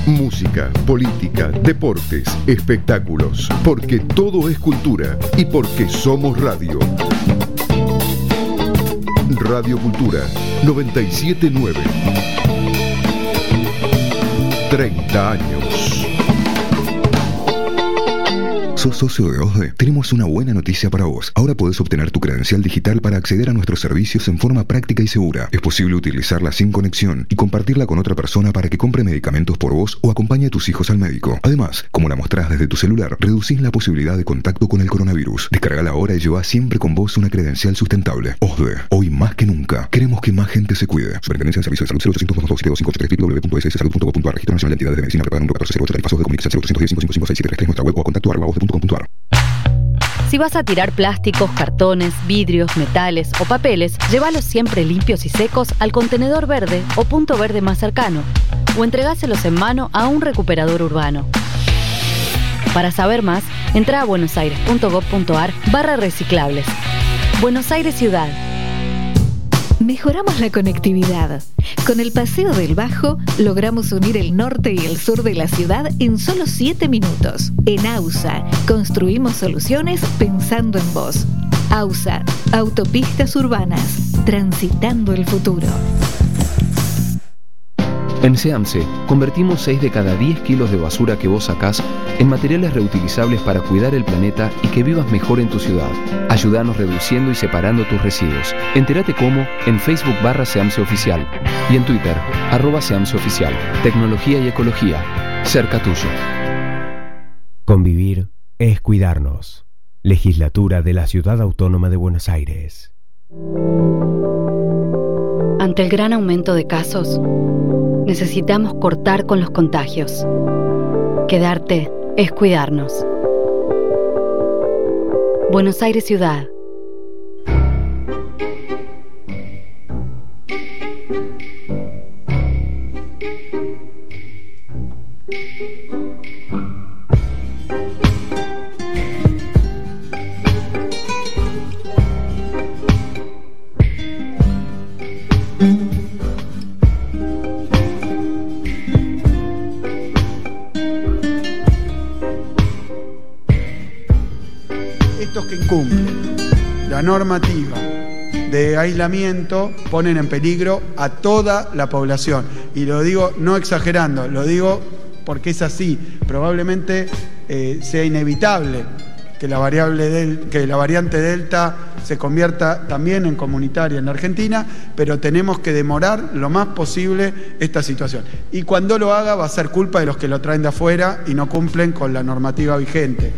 Música, política, deportes, espectáculos, porque todo es cultura y porque somos radio. Radio Cultura 979. 30 años. ¿Sos socio de OSDE? Tenemos una buena noticia para vos. Ahora podés obtener tu credencial digital para acceder a nuestros servicios en forma práctica y segura. Es posible utilizarla sin conexión y compartirla con otra persona para que compre medicamentos por vos o acompañe a tus hijos al médico. Además, como la mostrás desde tu celular, reducís la posibilidad de contacto con el coronavirus. Descargala ahora y llevá siempre con vos una credencial sustentable. OSDE, hoy más que nunca, queremos que más gente se cuide. Superintendencia de Servicios de Salud 0800-227-2583 www.sssalud.gov.ar. Registro Nacional de Entidades de Medicina prepara un 1408 tarifas de comunicación 0810-555673 nuestra web o a contacto@voz.com.ar. Si vas a tirar plásticos, cartones, vidrios, metales o papeles, llévalos siempre limpios y secos al contenedor verde o punto verde más cercano, o entregáselos en mano a un recuperador urbano. Para saber más, entra a buenosaires.gov.ar/reciclables. Buenos Aires Ciudad. Mejoramos la conectividad. Con el Paseo del Bajo logramos unir el norte y el sur de la ciudad en solo 7 minutos. En AUSA construimos soluciones pensando en vos. AUSA, autopistas urbanas, transitando el futuro. En SEAMSE, convertimos 6 de cada 10 kilos de basura que vos sacás en materiales reutilizables para cuidar el planeta y que vivas mejor en tu ciudad. Ayúdanos reduciendo y separando tus residuos. Entérate cómo en Facebook /SEAMSE Oficial y en Twitter @SEAMSE Oficial. Tecnología y ecología, cerca tuyo. Convivir es cuidarnos. Legislatura de la Ciudad Autónoma de Buenos Aires. Ante el gran aumento de casos, necesitamos cortar con los contagios. Quedarte es cuidarnos. Buenos Aires Ciudad. Estos que incumplen la normativa de aislamiento ponen en peligro a toda la población. Y lo digo no exagerando, lo digo porque es así. Probablemente sea inevitable que la variante Delta se convierta también en comunitaria en la Argentina, pero tenemos que demorar lo más posible esta situación. Y cuando lo haga va a ser culpa de los que lo traen de afuera y no cumplen con la normativa vigente.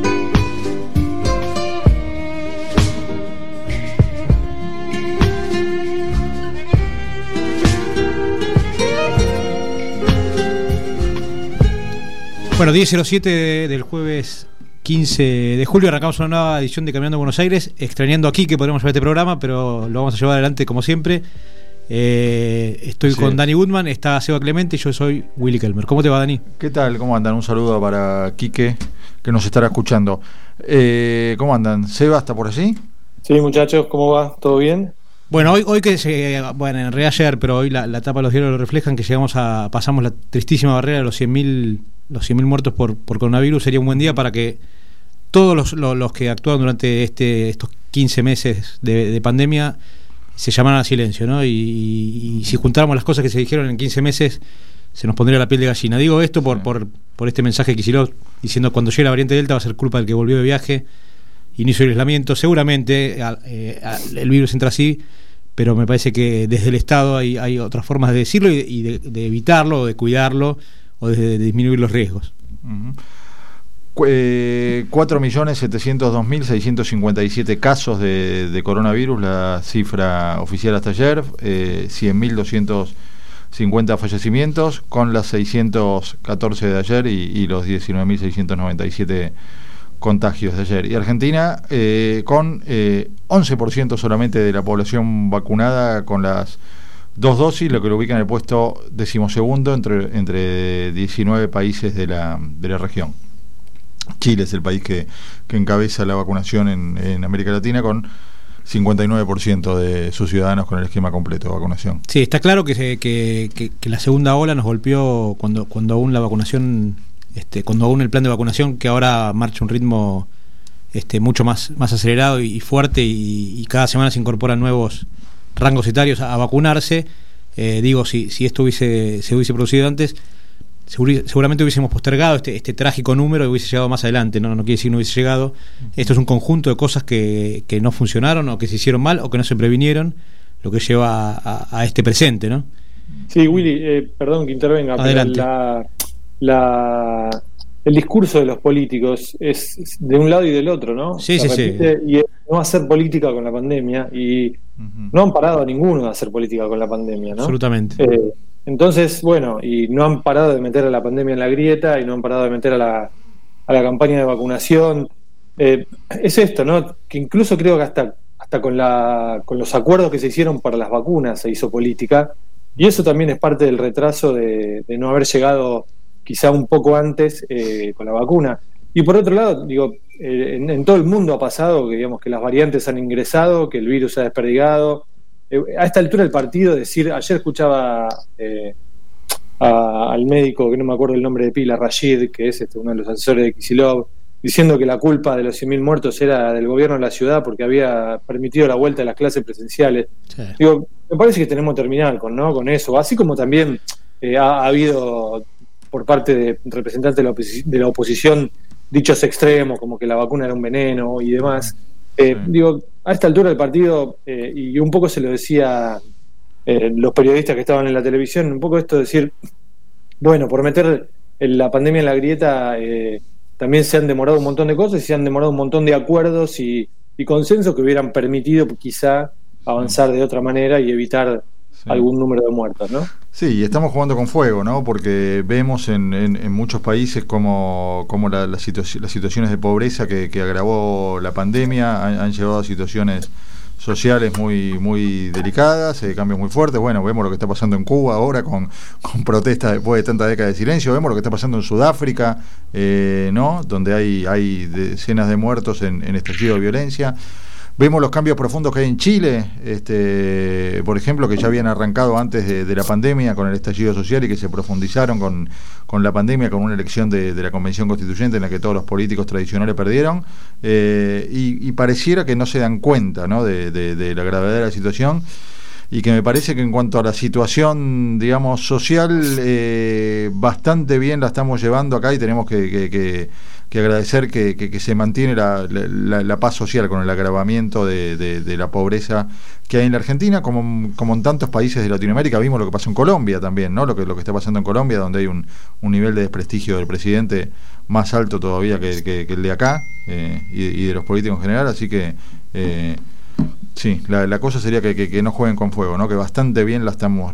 Bueno, 10:07 del jueves 15 de julio arrancamos una nueva edición de Caminando Buenos Aires, extrañando aquí que podremos llevar este programa, pero lo vamos a llevar adelante como siempre. Estoy con Dani Goodman, está Seba Clemente y yo soy Willy Kelmer. ¿Cómo te va, Dani? ¿Qué tal? ¿Cómo andan? Un saludo para Quique, que nos estará escuchando. ¿Cómo andan? ¿Seba está por allí? Sí, muchachos, ¿cómo va? ¿Todo bien? Bueno, hoy que bueno, en realidad ayer, pero hoy la tapa de los diarios lo reflejan, que pasamos la tristísima barrera de los 100.000 muertos por coronavirus. Sería un buen día para que todos los que actúan durante estos 15 meses de pandemia se llamaran a silencio, ¿no? Y si juntáramos las cosas que se dijeron en 15 meses, se nos pondría la piel de gallina. Digo esto por este mensaje que Kicillof diciendo cuando llegue la variante Delta va a ser culpa del que volvió de viaje y no hizo el aislamiento. Seguramente el virus entra así, pero me parece que desde el Estado hay otras formas de decirlo y de evitarlo, o de cuidarlo, o de disminuir los riesgos. 4.702.657 casos de coronavirus, la cifra oficial hasta ayer, 100.250 fallecimientos, con las 614 de ayer y los 19.697 contagios de ayer. Y Argentina con 11% solamente de la población vacunada con las 2 dosis, lo que lo ubica en el puesto 12º entre 19 países de la región. Chile es el país que encabeza la vacunación en América Latina con 59% de sus ciudadanos con el esquema completo de vacunación. Sí, está claro que la segunda ola nos golpeó cuando aún la vacunación, cuando aún el plan de vacunación, que ahora marcha un ritmo mucho más acelerado y fuerte, y cada semana se incorporan nuevos rangos etarios a vacunarse. Si esto se hubiese producido antes, seguramente hubiésemos postergado este trágico número y hubiese llegado más adelante. No quiere decir no hubiese llegado. Esto es un conjunto de cosas que no funcionaron, o que se hicieron mal, o que no se previnieron, lo que lleva a este presente, ¿no? Sí, Willy, perdón que intervenga. Adelante. Pero el discurso de los políticos es de un lado y del otro, ¿no? Sí. Y no hacer política con la pandemia, y no han parado a ninguno de hacer política con la pandemia, ¿no? Absolutamente. Entonces, bueno, y no han parado de meter a la pandemia en la grieta, y no han parado de meter a la campaña de vacunación. Es esto, ¿no? Que incluso creo que hasta con los acuerdos que se hicieron para las vacunas se hizo política, y eso también es parte del retraso de no haber llegado quizá un poco antes con la vacuna. Y por otro lado, digo, en todo el mundo ha pasado que, digamos, que las variantes han ingresado, que el virus se ha desperdigado. A esta altura del partido, ayer escuchaba al médico, que no me acuerdo el nombre de pila, Rashid, que es uno de los asesores de Kicillof, diciendo que la culpa de los 100.000 muertos era del gobierno de la ciudad porque había permitido la vuelta de las clases presenciales. Sí. Digo, me parece que tenemos que terminar con eso, así como también ha habido por parte de representantes de la oposición dichos extremos, como que la vacuna era un veneno y demás. Digo, a esta altura del partido, y un poco se lo decía los periodistas que estaban en la televisión, un poco esto de decir, bueno, por meter la pandemia en la grieta, también se han demorado un montón de cosas, y se han demorado un montón de acuerdos y consensos que hubieran permitido quizá avanzar de otra manera y evitar algún número de muertos, ¿no? Sí, y estamos jugando con fuego, ¿no? Porque vemos en muchos países como las situaciones de pobreza que agravó la pandemia han llevado a situaciones sociales muy delicadas, cambios muy fuertes. Bueno, vemos lo que está pasando en Cuba ahora con protestas después de tantas décadas de silencio. Vemos lo que está pasando en Sudáfrica, ¿no? Donde hay decenas de muertos en estallido de violencia. Vemos los cambios profundos que hay en Chile, por ejemplo, que ya habían arrancado antes de la pandemia con el estallido social, y que se profundizaron con la pandemia, con una elección de la Convención Constituyente en la que todos los políticos tradicionales perdieron, y pareciera que no se dan cuenta, ¿no?, de la gravedad de la situación, y que me parece que en cuanto a la situación, digamos, social, bastante bien la estamos llevando acá, y tenemos que agradecer que se mantiene la paz social con el agravamiento de la pobreza que hay en la Argentina, como en tantos países de Latinoamérica. Vimos lo que pasó en Colombia también, ¿no? Lo que está pasando en Colombia, donde hay un nivel de desprestigio del presidente más alto todavía que el de acá, y de los políticos en general. Así que sí, la cosa sería que no jueguen con fuego, ¿no? Que bastante bien la estamos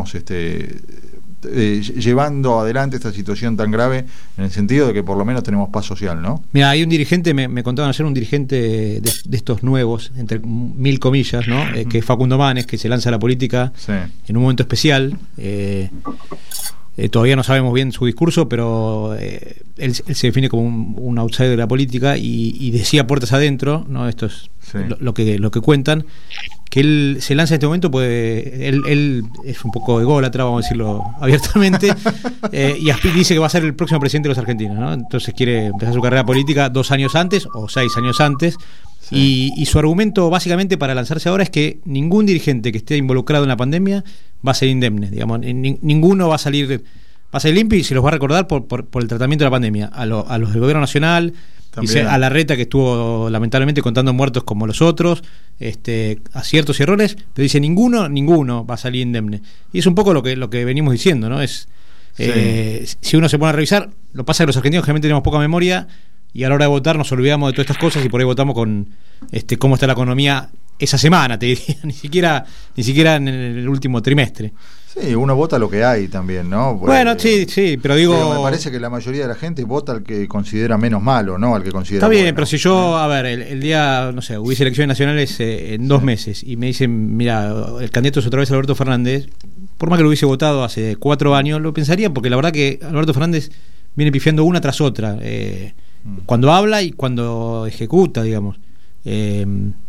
llevando adelante esta situación tan grave, en el sentido de que por lo menos tenemos paz social, ¿no? Mira, hay un dirigente, me contaban ayer, un dirigente de estos nuevos, entre mil comillas, ¿no? Que es Facundo Manes, que se lanza a la política en un momento especial. Todavía no sabemos bien su discurso, pero él se define como un outsider de la política, y decía puertas adentro, ¿no? Esto es lo que cuentan, que él se lanza en este momento, pues él es un poco ególatra, vamos a decirlo abiertamente, y dice que va a ser el próximo presidente de los argentinos, ¿no? Entonces quiere empezar su carrera política 2 años antes o 6 años antes. Y su argumento básicamente para lanzarse ahora es que ningún dirigente que esté involucrado en la pandemia va a ser indemne, digamos, ninguno va a salir limpio, y se los va a recordar por el tratamiento de la pandemia a los del gobierno nacional, a Larreta, que estuvo lamentablemente contando muertos como los otros, aciertos y errores, pero dice ninguno va a salir indemne. Y es un poco lo que venimos diciendo, ¿no? Si uno se pone a revisar, lo que pasa es que los argentinos generalmente tenemos poca memoria, y a la hora de votar nos olvidamos de todas estas cosas, y por ahí votamos con cómo está la economía esa semana, te diría, ni siquiera en el último trimestre. Sí, uno vota lo que hay también, ¿no? Bueno, sí, pero digo... me parece que la mayoría de la gente vota al que considera menos malo, ¿no? Al que considera está bien, bueno. Pero si yo, a ver, el día, no sé, hubiese elecciones nacionales en 2 meses, y me dicen, mira, el candidato es otra vez Alberto Fernández, por más que lo hubiese votado hace 4 años, lo pensaría, porque la verdad que Alberto Fernández viene pifiando una tras otra, cuando habla y cuando ejecuta, digamos.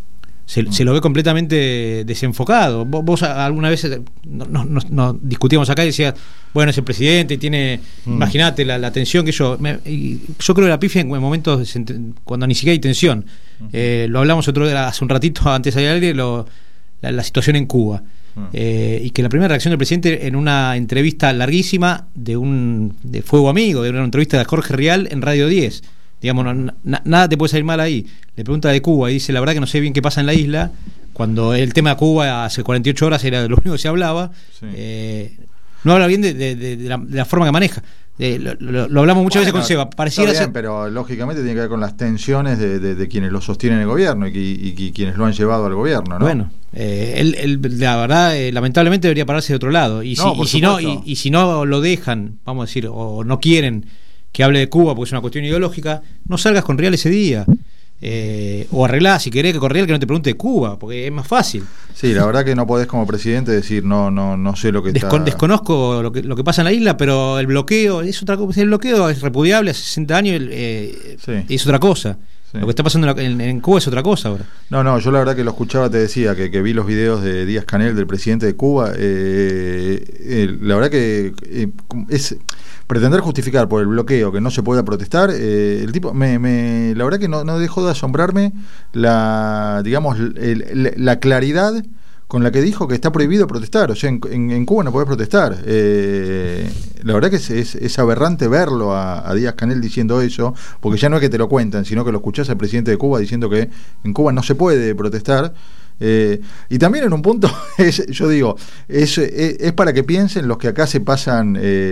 se lo ve completamente desenfocado. Vos alguna vez nos discutíamos acá y decías, bueno, es el presidente y tiene, imagínate la tensión que yo creo que la pifia en momentos cuando ni siquiera hay tensión. Lo hablamos hace un ratito antes de salir al aire, la situación en Cuba. Y que la primera reacción del presidente en una entrevista larguísima de Fuego Amigo, de una entrevista de Jorge Rial en Radio 10, digamos, nada te puede salir mal ahí. Le pregunta de Cuba y dice, la verdad que no sé bien qué pasa en la isla, cuando el tema de Cuba hace 48 horas era de lo único que se hablaba. No habla bien de la forma que maneja. Lo hablamos muchas veces con Seba. Pareciera bien, pero lógicamente tiene que ver con las tensiones de quienes lo sostienen el gobierno y quienes lo han llevado al gobierno, ¿no? Bueno, él la verdad, lamentablemente debería pararse de otro lado. Y si no lo dejan, vamos a decir, o no quieren que hable de Cuba porque es una cuestión ideológica, no salgas con Rial ese día. O arreglá, si querés, que con Rial que no te pregunte de Cuba, porque es más fácil. Sí, la verdad que no podés como presidente decir no sé lo que desconozco lo que pasa en la isla, pero el bloqueo es otra cosa. El bloqueo es repudiable hace 60 años, es otra cosa. Sí. Lo que está pasando en Cuba es otra cosa ahora. No, yo la verdad que lo escuchaba, te decía que vi los videos de Díaz-Canel, del presidente de Cuba. La verdad que es pretender justificar por el bloqueo que no se pueda protestar. El tipo la verdad que no dejó de asombrarme la claridad con la que dijo que está prohibido protestar. O sea, en Cuba no podés protestar. La verdad que es aberrante verlo a Díaz-Canel diciendo eso, porque ya no es que te lo cuentan, sino que lo escuchás al presidente de Cuba diciendo que en Cuba no se puede protestar. Y también en un punto yo digo, es para que piensen los que acá se pasan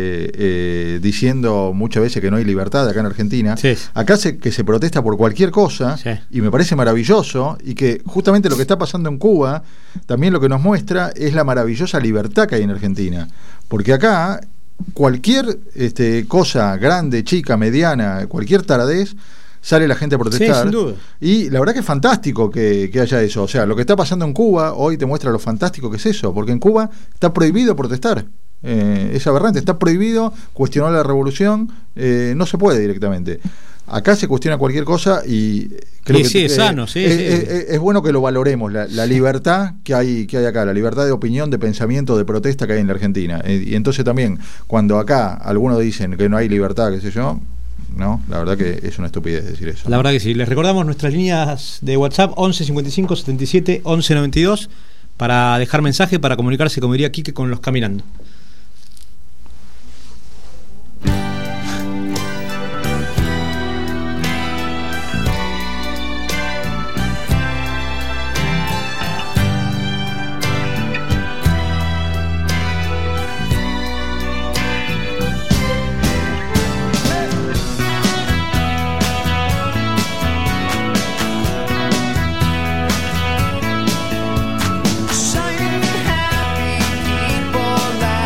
diciendo muchas veces que no hay libertad acá en Argentina. Sí. Acá que se protesta por cualquier cosa, sí. Y me parece maravilloso, y que justamente lo que está pasando en Cuba también lo que nos muestra es la maravillosa libertad que hay en Argentina, porque acá cualquier cosa grande, chica, mediana, cualquier taradez, sale la gente a protestar. Sí, sin duda. Y la verdad que es fantástico que haya eso. O sea, lo que está pasando en Cuba hoy te muestra lo fantástico que es eso, porque en Cuba está prohibido protestar. Es aberrante, está prohibido cuestionar la revolución, no se puede directamente. Acá se cuestiona cualquier cosa y creo que es sano, es bueno que lo valoremos, la libertad que hay acá, la libertad de opinión, de pensamiento, de protesta que hay en la Argentina. Y entonces también, cuando acá algunos dicen que no hay libertad, qué sé yo, no, la verdad que es una estupidez decir eso. La verdad que sí. Les recordamos nuestras líneas de WhatsApp 11 55 77 11 92 para dejar mensaje, para comunicarse, como diría Quique, con los caminando. Shining happy people.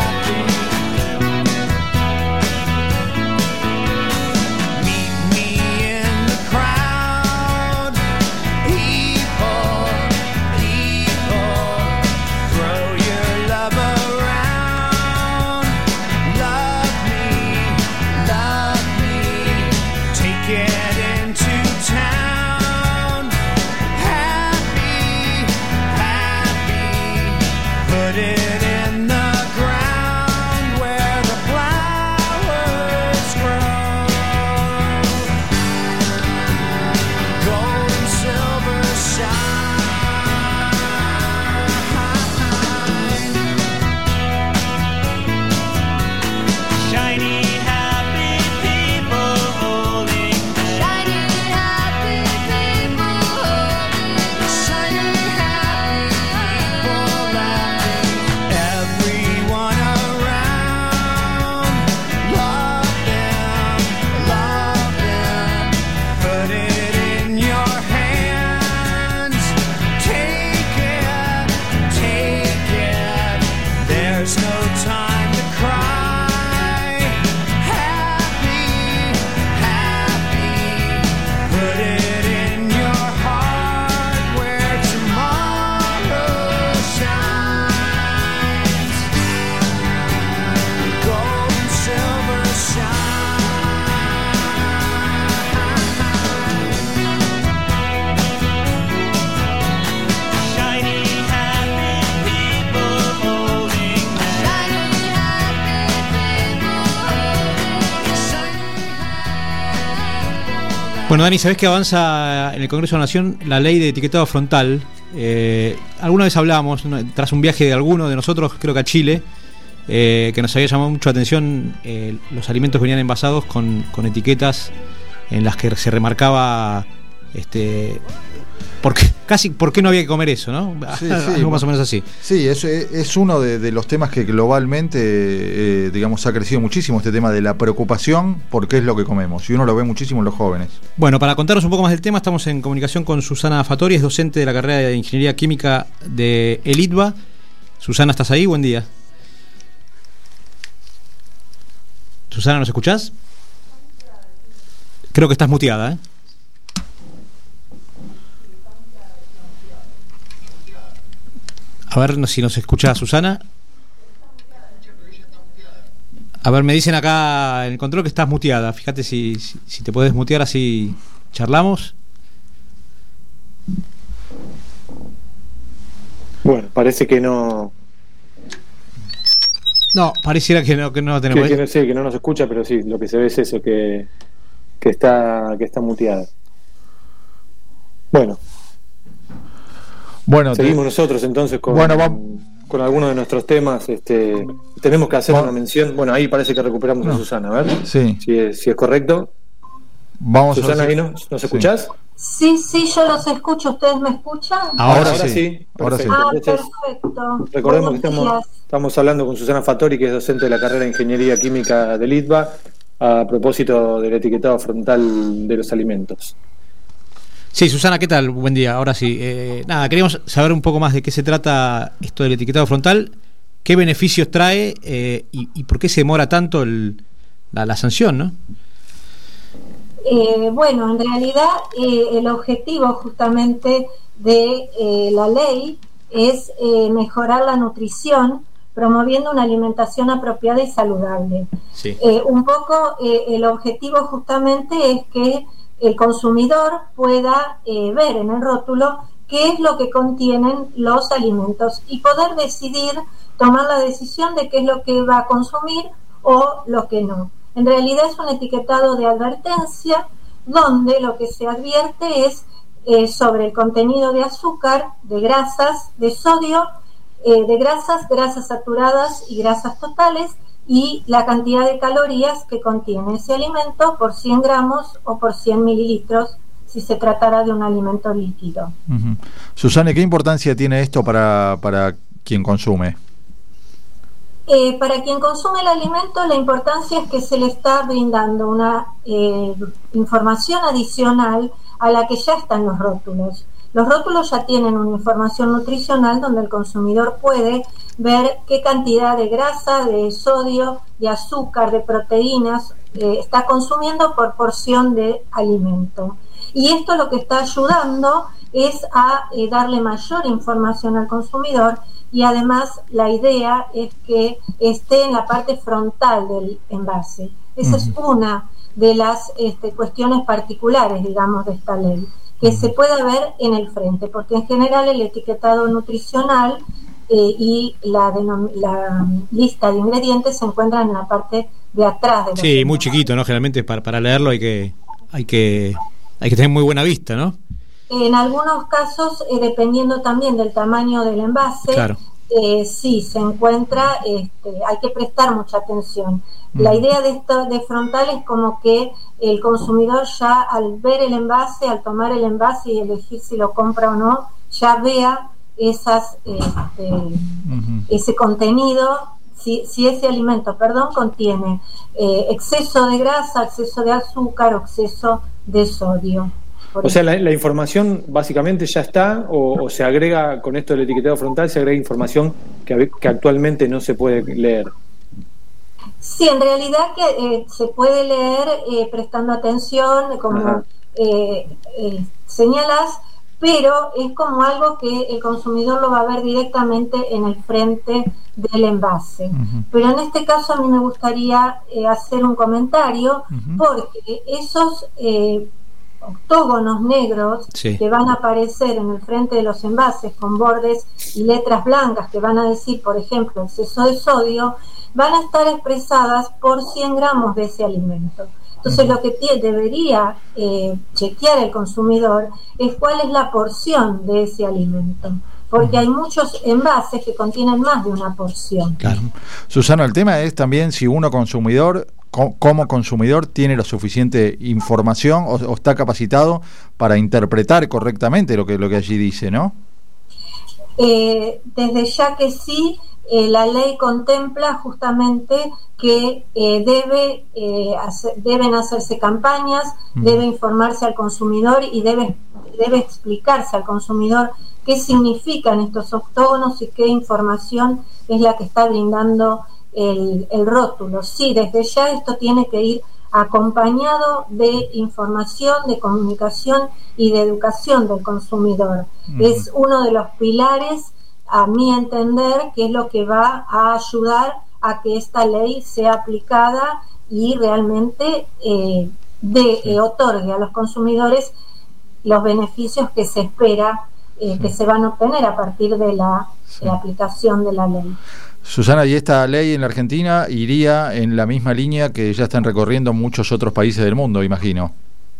Bueno, Dani, ¿sabés que avanza en el Congreso de la Nación la ley de etiquetado frontal? Alguna vez hablamos, tras un viaje de alguno de nosotros, creo que a Chile, que nos había llamado mucho la atención, los alimentos venían envasados con etiquetas en las que se remarcaba ¿por qué no había que comer eso, ¿no? Sí, algo más o menos así. Sí, eso es uno de los temas que globalmente, digamos, ha crecido muchísimo, este tema de la preocupación por qué es lo que comemos, y uno lo ve muchísimo en los jóvenes. Bueno, para contarnos un poco más del tema, estamos en comunicación con Susana Fattori, es docente de la carrera de Ingeniería Química de el ITBA. Susana, ¿estás ahí? Buen día. Susana, ¿nos escuchás? Creo que estás muteada, ¿eh? A ver si nos escucha Susana. A ver, me dicen acá en el control que estás muteada. Fíjate si te puedes mutear, así charlamos. Bueno, parece que no. No, pareciera que no tenemos. Que no nos escucha, pero sí, lo que se ve es eso, que está muteada. Bueno, seguimos nosotros entonces con algunos de nuestros temas. Tenemos que hacer una mención. Bueno, ahí parece que recuperamos a Susana, a ver si es correcto. Vamos, Susana, ¿ahí nos escuchás? Sí, yo los escucho. ¿Ustedes me escuchan? Ahora sí. Perfecto. Perfecto. Recordemos que estamos hablando con Susana Fattori, que es docente de la carrera de Ingeniería Química del ITBA, a propósito del etiquetado frontal de los alimentos. Sí, Susana, ¿qué tal? Buen día. Ahora sí. Queríamos saber un poco más de qué se trata esto del etiquetado frontal, qué beneficios trae y por qué se demora tanto la sanción, ¿no? Bueno, en realidad el objetivo justamente de la ley es mejorar la nutrición, promoviendo una alimentación apropiada y saludable. Sí. Un poco el objetivo justamente es que el consumidor pueda ver en el rótulo qué es lo que contienen los alimentos y poder tomar la decisión de qué es lo que va a consumir o lo que no. En realidad es un etiquetado de advertencia donde lo que se advierte es sobre el contenido de azúcar, de grasas, de sodio, de grasas saturadas y grasas totales, y la cantidad de calorías que contiene ese alimento por 100 gramos o por 100 mililitros si se tratara de un alimento líquido. Uh-huh. Susana, ¿qué importancia tiene esto para quien consume? Para quien consume el alimento, la importancia es que se le está brindando una información adicional a la que ya está en los rótulos. Los rótulos ya tienen una información nutricional donde el consumidor puede ver qué cantidad de grasa, de sodio, de azúcar, de proteínas está consumiendo por porción de alimento. Y esto lo que está ayudando es a darle mayor información al consumidor, y además la idea es que esté en la parte frontal del envase. Esa es una de las cuestiones particulares, digamos, de esta ley, que se pueda ver en el frente, porque en general el etiquetado nutricional y la lista de ingredientes se encuentran en la parte de atrás de los Sí, muy chiquito, ¿no? Generalmente para leerlo hay que tener muy buena vista, ¿no? En algunos casos, dependiendo también del tamaño del envase, claro. Sí, se encuentra, hay que prestar mucha atención. La idea de esto de frontal es como que el consumidor ya al ver el envase, al tomar el envase y elegir si lo compra o no, ya vea ese contenido, si ese alimento, contiene exceso de grasa, exceso de azúcar o exceso de sodio. O sea, la información básicamente ya está, o se agrega con esto del etiquetado frontal, se agrega información que actualmente no se puede leer. Sí, en realidad que se puede leer prestando atención, como señalas, pero es como algo que el consumidor lo va a ver directamente en el frente del envase. Uh-huh. Pero en este caso a mí me gustaría hacer un comentario, porque esos octógonos negros que van a aparecer en el frente de los envases con bordes y letras blancas que van a decir, por ejemplo, exceso de sodio, van a estar expresadas por 100 gramos de ese alimento. Entonces lo que debería chequear el consumidor es cuál es la porción de ese alimento, porque hay muchos envases que contienen más de una porción. Claro. Susana, el tema es también si uno consumidor, como consumidor, tiene la suficiente información o está capacitado para interpretar correctamente lo que allí dice, ¿no? Desde ya que sí. La ley contempla justamente que deben hacerse campañas, debe informarse al consumidor y debe explicarse al consumidor qué significan estos octógonos y qué información es la que está brindando el rótulo. Sí, desde ya esto tiene que ir acompañado de información, de comunicación y de educación del consumidor. Es uno de los pilares, a mi entender, que es lo que va a ayudar a que esta ley sea aplicada y realmente otorgue a los consumidores los beneficios que se espera que se van a obtener a partir de la aplicación de la ley. Susana, ¿y esta ley en la Argentina iría en la misma línea que ya están recorriendo muchos otros países del mundo, imagino?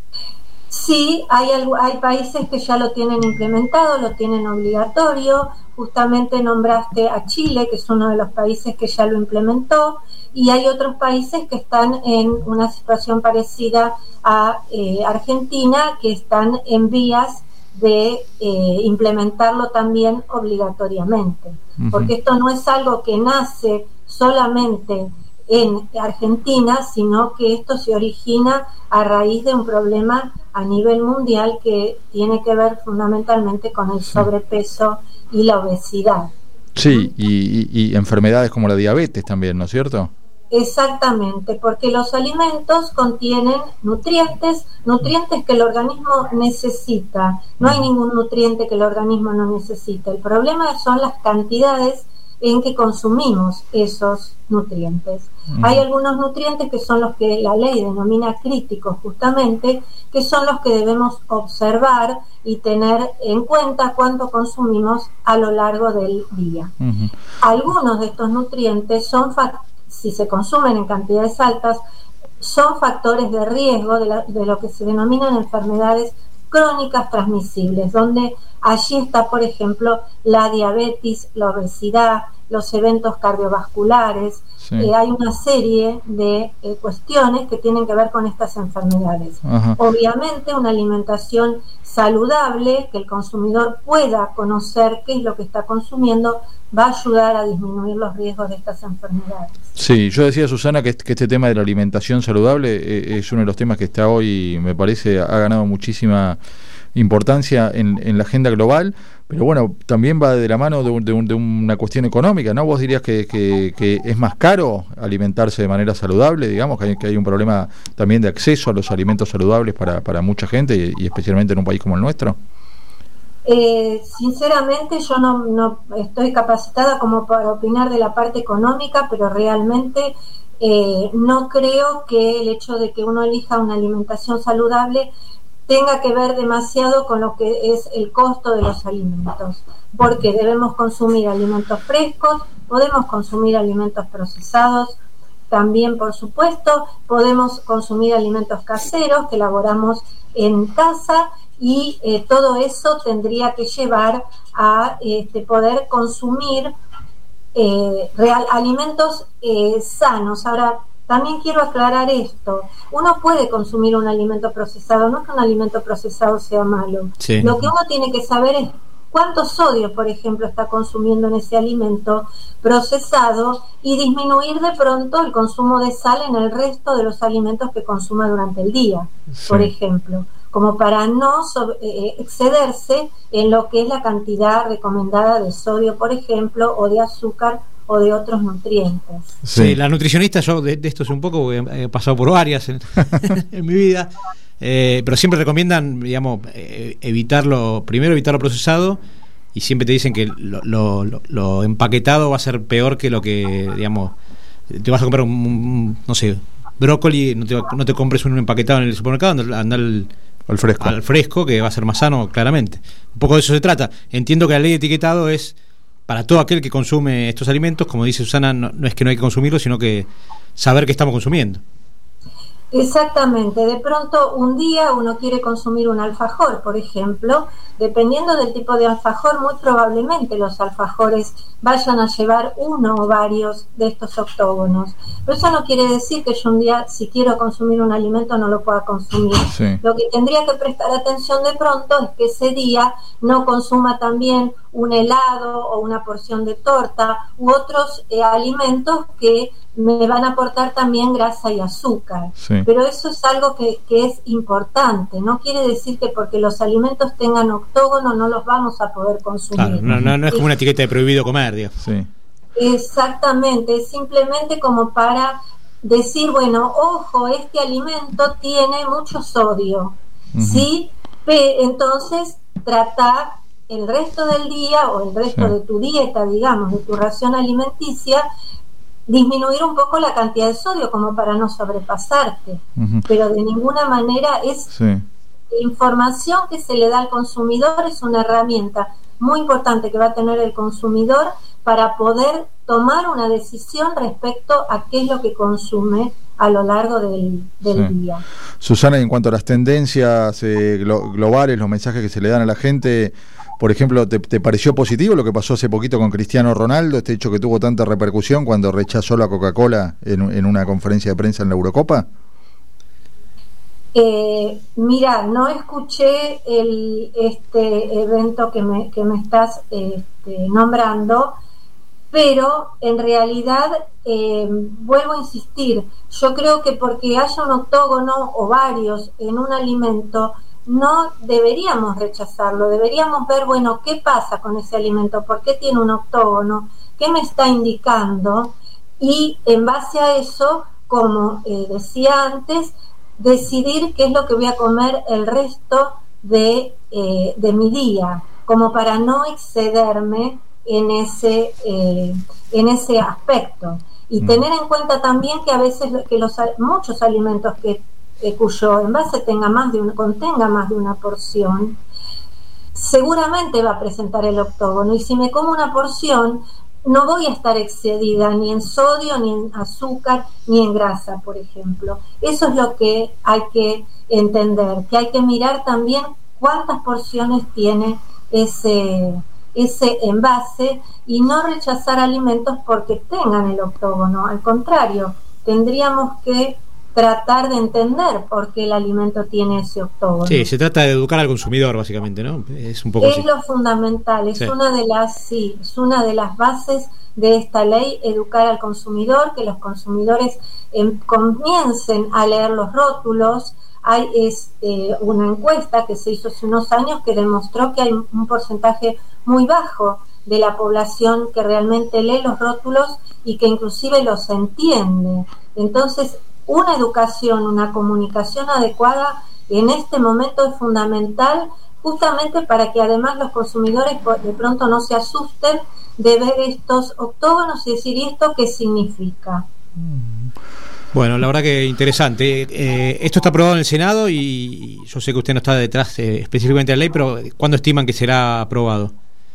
Sí, hay países que ya lo tienen implementado, lo tienen obligatorio. Justamente nombraste a Chile, que es uno de los países que ya lo implementó, y hay otros países que están en una situación parecida a Argentina, que están en vías de implementarlo también obligatoriamente, porque esto no es algo que nace solamente en Argentina, sino que esto se origina a raíz de un problema a nivel mundial que tiene que ver fundamentalmente con el sobrepeso y la obesidad. Sí, y enfermedades como la diabetes también, ¿no es cierto? Exactamente, porque los alimentos contienen nutrientes que el organismo necesita. No hay ningún nutriente que el organismo no necesite. El problema son las cantidades en que consumimos esos nutrientes. Hay algunos nutrientes que son los que la ley denomina críticos, justamente, que son los que debemos observar y tener en cuenta cuánto consumimos a lo largo del día. Algunos de estos nutrientes si se consumen en cantidades altas, son factores de riesgo de lo que se denominan enfermedades crónicas transmisibles, donde allí está, por ejemplo, la diabetes, la obesidad, los eventos cardiovasculares. Hay una serie de cuestiones que tienen que ver con estas enfermedades. Obviamente, una alimentación saludable, que el consumidor pueda conocer qué es lo que está consumiendo, va a ayudar a disminuir los riesgos de estas enfermedades. Sí, yo decía, Susana, que este tema de la alimentación saludable es uno de los temas que está hoy, me parece, ha ganado muchísima importancia en la agenda global, pero bueno, también va de la mano de una cuestión económica, ¿no? ¿Vos dirías que es más caro alimentarse de manera saludable? Digamos que hay un problema también de acceso a los alimentos saludables para mucha gente y especialmente en un país como el nuestro. Sinceramente yo no estoy capacitada como para opinar de la parte económica, pero realmente no creo que el hecho de que uno elija una alimentación saludable tenga que ver demasiado con lo que es el costo de los alimentos, porque debemos consumir alimentos frescos, podemos consumir alimentos procesados, también por supuesto podemos consumir alimentos caseros que elaboramos en casa, y todo eso tendría que llevar a poder consumir alimentos sanos. Ahora, también quiero aclarar esto: uno puede consumir un alimento procesado, no es que un alimento procesado sea malo. Sí. Lo que uno tiene que saber es cuánto sodio, por ejemplo, está consumiendo en ese alimento procesado y disminuir de pronto el consumo de sal en el resto de los alimentos que consuma durante el día, por ejemplo, como para no excederse en lo que es la cantidad recomendada de sodio, por ejemplo, o de azúcar o de otros nutrientes. Sí, la nutricionista, yo de esto sé un poco, porque he pasado por varias en mi vida, pero siempre recomiendan, digamos, evitar lo procesado, y siempre te dicen que lo empaquetado va a ser peor que lo que, digamos, te vas a comprar no sé, brócoli, no te compres un empaquetado en el supermercado, anda al fresco, que va a ser más sano, claramente. Un poco de eso se trata. Entiendo que la ley de etiquetado es para todo aquel que consume estos alimentos, como dice Susana, no es que no hay que consumirlos, sino que saber qué estamos consumiendo. Exactamente, de pronto un día uno quiere consumir un alfajor, por ejemplo, dependiendo del tipo de alfajor, muy probablemente los alfajores vayan a llevar uno o varios de estos octógonos. Pero eso no quiere decir que yo un día, si quiero consumir un alimento, no lo pueda consumir. Sí. Lo que tendría que prestar atención de pronto es que ese día no consuma también un helado o una porción de torta u otros alimentos que me van a aportar también grasa y azúcar. Sí. Pero eso es algo que es importante. No quiere decir que porque los alimentos tengan octógono no los vamos a poder consumir. Claro, no es como una etiqueta de prohibido comer, digamos. Sí. Exactamente, es simplemente como para decir, bueno, ojo, este alimento tiene mucho sodio, ¿sí? Entonces, tratar el resto del día o el resto de tu dieta, digamos, de tu ración alimenticia, disminuir un poco la cantidad de sodio como para no sobrepasarte, pero de ninguna manera es información que se le da al consumidor, es una herramienta muy importante que va a tener el consumidor para poder tomar una decisión respecto a qué es lo que consume a lo largo del día. Susana, en cuanto a las tendencias globales, los mensajes que se le dan a la gente, por ejemplo, ¿te pareció positivo lo que pasó hace poquito con Cristiano Ronaldo, este hecho que tuvo tanta repercusión cuando rechazó la Coca-Cola en una conferencia de prensa en la Eurocopa? Mira, no escuché este evento que me estás nombrando, pero en realidad vuelvo a insistir, yo creo que porque haya un octógono o varios en un alimento no deberíamos rechazarlo, deberíamos ver, bueno, ¿qué pasa con ese alimento? ¿Por qué tiene un octógono? ¿Qué me está indicando? Y en base a eso, como decía antes, decidir qué es lo que voy a comer el resto de mi día, como para no excederme en ese aspecto. Y tener en cuenta también que a veces muchos alimentos cuyo envase contenga más de una porción, seguramente va a presentar el octógono, y si me como una porción no voy a estar excedida ni en sodio, ni en azúcar, ni en grasa, por ejemplo. Eso es lo que hay que entender, que hay que mirar también cuántas porciones tiene ese envase y no rechazar alimentos porque tengan el octógono. Al contrario, tendríamos que tratar de entender por qué el alimento tiene ese octógono. Sí, se trata de educar al consumidor, básicamente, ¿no? Es un poco así. Lo fundamental, es una de las bases de esta ley, educar al consumidor, que los consumidores comiencen a leer los rótulos. Hay una encuesta que se hizo hace unos años que demostró que hay un porcentaje muy bajo de la población que realmente lee los rótulos y que inclusive los entiende. Entonces, una educación, una comunicación adecuada en este momento es fundamental, justamente para que además los consumidores de pronto no se asusten de ver estos octógonos y decir, ¿y esto qué significa? Bueno, la verdad que interesante. Esto está aprobado en el Senado y yo sé que usted no está detrás específicamente de la ley, pero ¿cuándo estiman que será aprobado?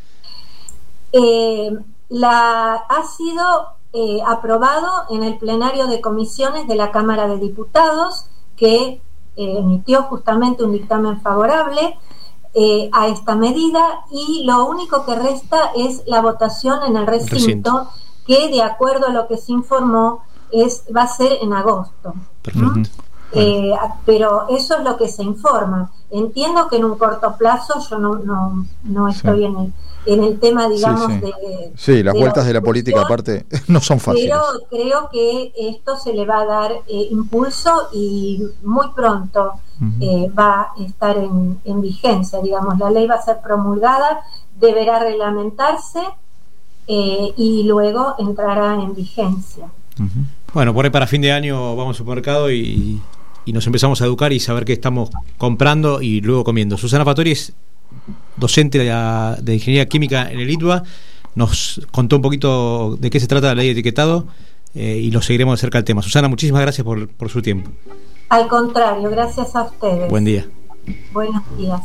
Ha sido aprobado en el plenario de comisiones de la Cámara de Diputados, que emitió justamente un dictamen favorable a esta medida, y lo único que resta es la votación en el recinto, que de acuerdo a lo que se informó va a ser en agosto. Perfecto. Pero eso es lo que se informa. Entiendo que en un corto plazo yo no estoy en el tema, digamos, las vueltas de la política aparte no son fáciles. Pero creo que esto se le va a dar impulso y muy pronto va a estar en vigencia, digamos. La ley va a ser promulgada, deberá reglamentarse y luego entrará en vigencia. Bueno, por ahí para fin de año vamos al supermercado y nos empezamos a educar y saber qué estamos comprando y luego comiendo. Susana Fattori es docente de Ingeniería Química en el ITBA, nos contó un poquito de qué se trata la ley de etiquetado y lo seguiremos de cerca el tema. Susana, muchísimas gracias por su tiempo. Al contrario, gracias a ustedes. Buen día. Buenos días.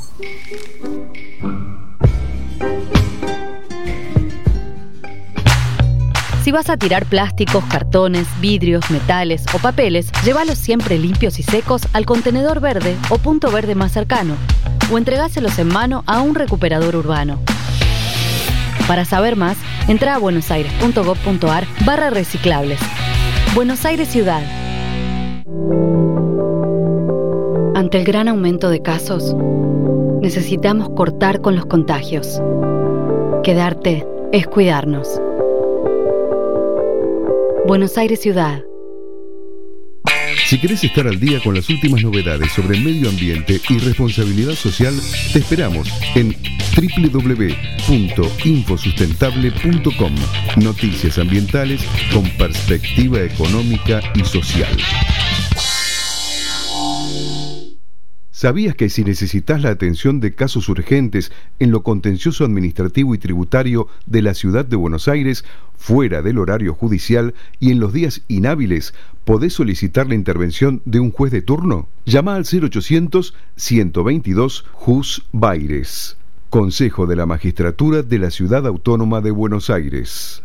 Si Si vas a tirar plásticos, cartones, vidrios, metales o papeles, llévalos siempre limpios y secos al contenedor verde o punto verde más cercano, o entregáselos en mano a un recuperador urbano. Para saber más, entra a buenosaires.gov.ar/reciclables. Buenos Aires Ciudad. Ante el gran aumento de casos, necesitamos cortar con los contagios. Quedarte es cuidarnos. Buenos Aires Ciudad. Si querés estar al día con las últimas novedades sobre el medio ambiente y responsabilidad social, te esperamos en www.infosustentable.com. Noticias ambientales con perspectiva económica y social. ¿Sabías que si necesitas la atención de casos urgentes en lo contencioso administrativo y tributario de la ciudad de Buenos Aires, fuera del horario judicial y en los días inhábiles, podés solicitar la intervención de un juez de turno? Llama al 0800-122 Jus Baires. Consejo de la Magistratura de la Ciudad Autónoma de Buenos Aires.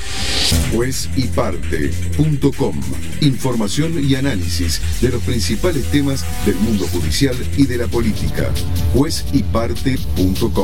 Juezyparte.com. Información y análisis de los principales temas del mundo judicial y de la política. Juezyparte.com.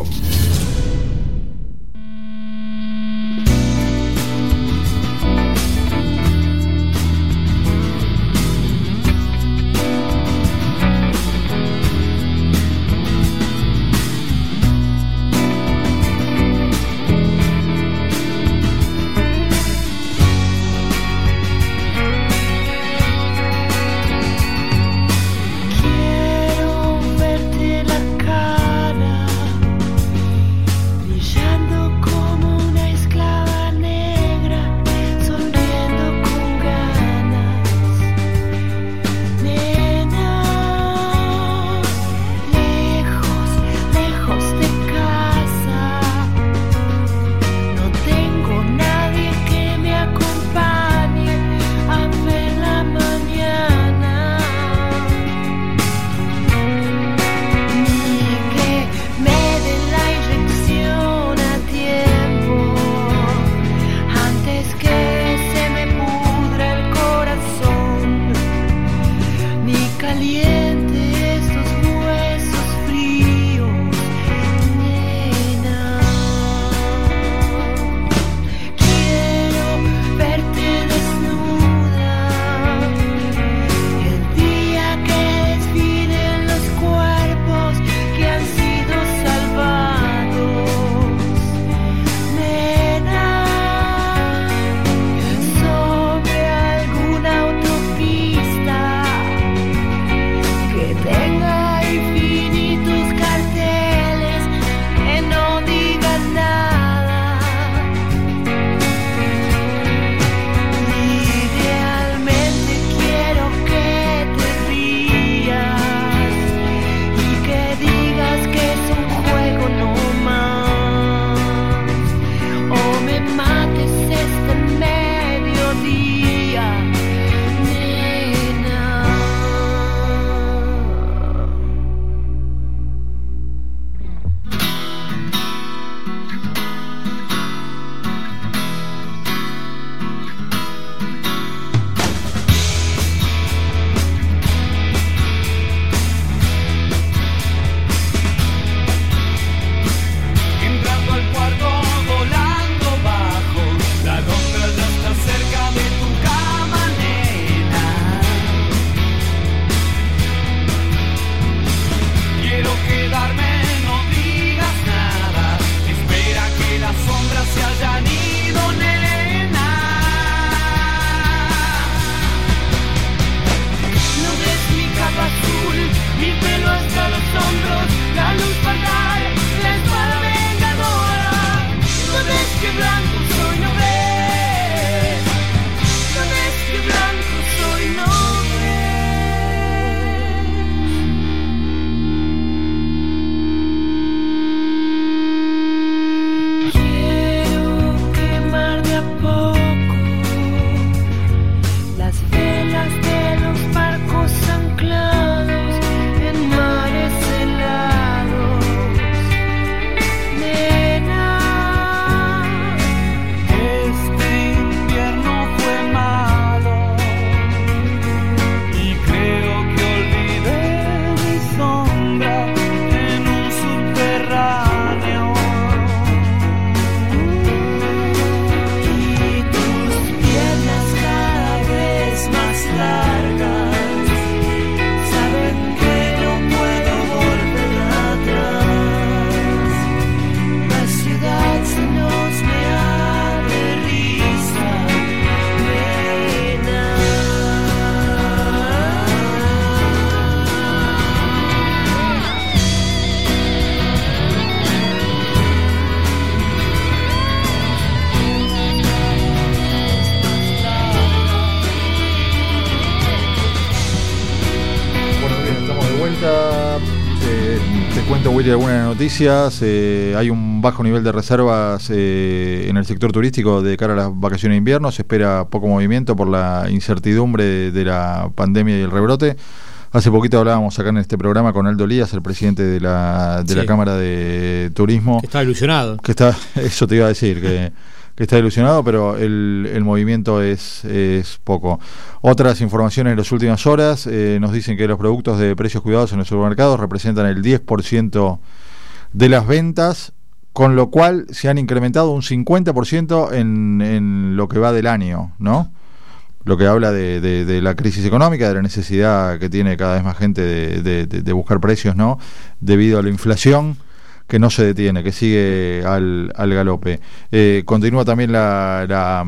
Te cuento, Willy, algunas noticias. Hay un bajo nivel de reservas en el sector turístico de cara a las vacaciones de invierno. Se espera poco movimiento por la incertidumbre de la pandemia y el rebrote. Hace poquito hablábamos acá en este programa con Aldo Lías, el presidente de la Cámara de Turismo. Que está ilusionado. Eso te iba a decir, que está ilusionado, pero el movimiento es poco. Otras informaciones en las últimas horas nos dicen que los productos de precios cuidados en los supermercados representan el 10% de las ventas, con lo cual se han incrementado un 50% en lo que va del año, ¿no? Lo que habla de la crisis económica, de la necesidad que tiene cada vez más gente de buscar precios, ¿no? Debido a la inflación que no se detiene, que sigue al galope. Continúa también la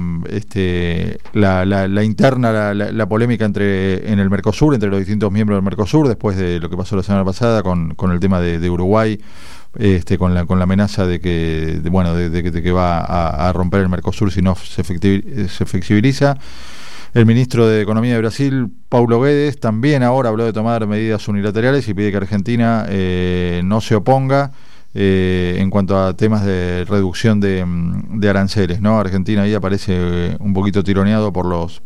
interna, la polémica en el Mercosur, entre los distintos miembros del Mercosur, después de lo que pasó la semana pasada con el tema de Uruguay, con la amenaza de que va a romper el Mercosur si no se flexibiliza. El ministro de Economía de Brasil, Paulo Guedes, también ahora habló de tomar medidas unilaterales y pide que Argentina no se oponga en cuanto a temas de reducción de aranceles, ¿no? Argentina ahí aparece un poquito tironeado por los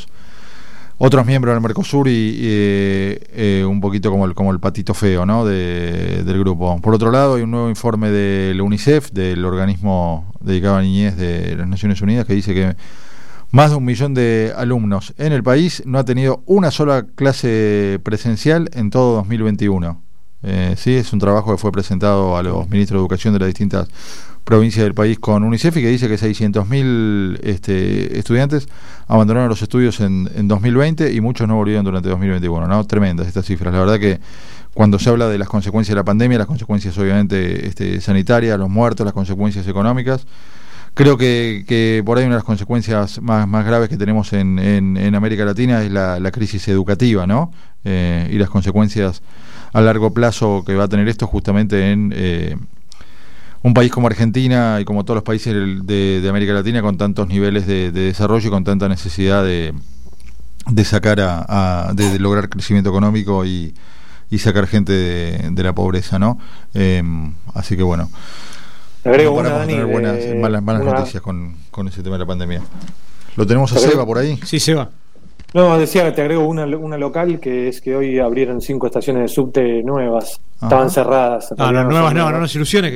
otros miembros del Mercosur y un poquito como el patito feo, ¿no? del grupo. Por otro lado, hay un nuevo informe de la UNICEF, del organismo dedicado a niñez de las Naciones Unidas, que dice que más de 1 millón de alumnos en el país no ha tenido una sola clase presencial en todo 2021. Sí, es un trabajo que fue presentado a los ministros de Educación de las distintas provincias del país con UNICEF, y que dice que 600.000 estudiantes abandonaron los estudios en 2020 y muchos no volvieron durante 2021, ¿no? Tremendas estas cifras. La verdad que cuando se habla de las consecuencias de la pandemia, las consecuencias obviamente sanitarias, los muertos, las consecuencias económicas, creo que por ahí una de las consecuencias más graves que tenemos en América Latina es la crisis educativa, ¿no? Y las consecuencias a largo plazo que va a tener esto justamente en un país como Argentina y como todos los países de América Latina, con tantos niveles de desarrollo y con tanta necesidad de sacar de lograr crecimiento económico y sacar gente de la pobreza, ¿no? Así que bueno, te agrego no paramos de tener malas noticias con ese tema de la pandemia. ¿Lo tenemos a Seba por ahí? Sí, Seba. No, decía que te agrego una local, que es que hoy abrieron 5 estaciones de subte nuevas. Ajá. Estaban cerradas. No, nuevas no nos ilusiones.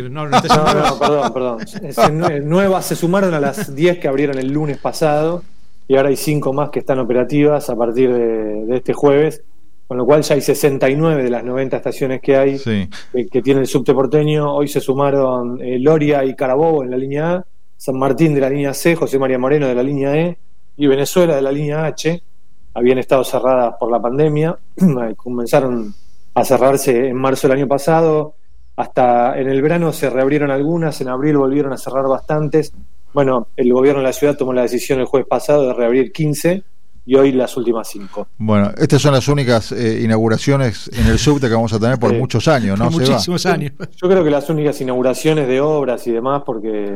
Perdón. Nuevas se sumaron a las 10 que abrieron el lunes pasado, y ahora hay 5 más que están operativas a partir de este jueves, con lo cual ya hay 69 de las 90 estaciones que hay, sí, que tiene el subte porteño. Hoy se sumaron Loria y Carabobo en la línea A, San Martín de la línea C, José María Moreno de la línea E y Venezuela de la línea H. Habían estado cerradas por la pandemia, comenzaron a cerrarse en marzo del año pasado, hasta en el verano se reabrieron algunas, en abril volvieron a cerrar bastantes. Bueno, el gobierno de la ciudad tomó la decisión el jueves pasado de reabrir 15 y hoy las últimas 5. Bueno, estas son las únicas inauguraciones en el subte que vamos a tener por muchos años, ¿no? Muchísimos años. Yo creo que las únicas inauguraciones de obras y demás, porque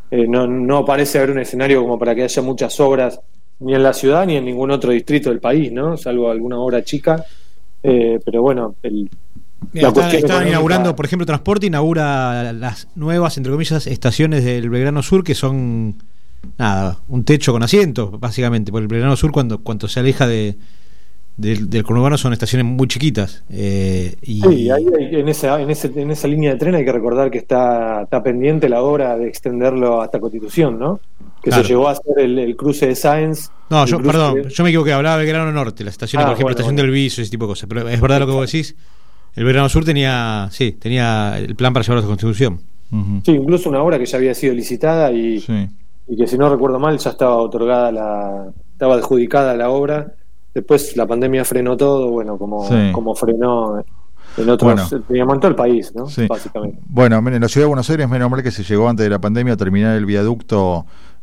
no parece haber un escenario como para que haya muchas obras ni en la ciudad ni en ningún otro distrito del país, ¿no? Salvo alguna obra chica, pero bueno, están inaugurando, por ejemplo, Transporte inaugura las nuevas, entre comillas, estaciones del Belgrano Sur, que son un techo con asientos, básicamente, porque el Belgrano Sur cuando se aleja del conurbano son estaciones muy chiquitas. Sí, ahí en esa línea de tren hay que recordar que está pendiente la obra de extenderlo hasta Constitución, ¿no? Que claro, se llegó a hacer el cruce de Sáenz. No, yo me equivoqué, hablaba de Belgrano Norte, las estaciones, por ejemplo, estación del Viso, ese tipo de cosas. Pero es verdad lo que vos decís, el Belgrano Sur tenía el plan para llevarlo a Constitución. Uh-huh. Sí, incluso una obra que ya había sido licitada y que, si no recuerdo mal, ya estaba estaba adjudicada la obra. Después la pandemia frenó todo, bueno, como frenó en otros, en todo el país, ¿no? Sí. Básicamente. Bueno, en la ciudad de Buenos Aires, menos mal que se llegó antes de la pandemia a terminar el viaducto,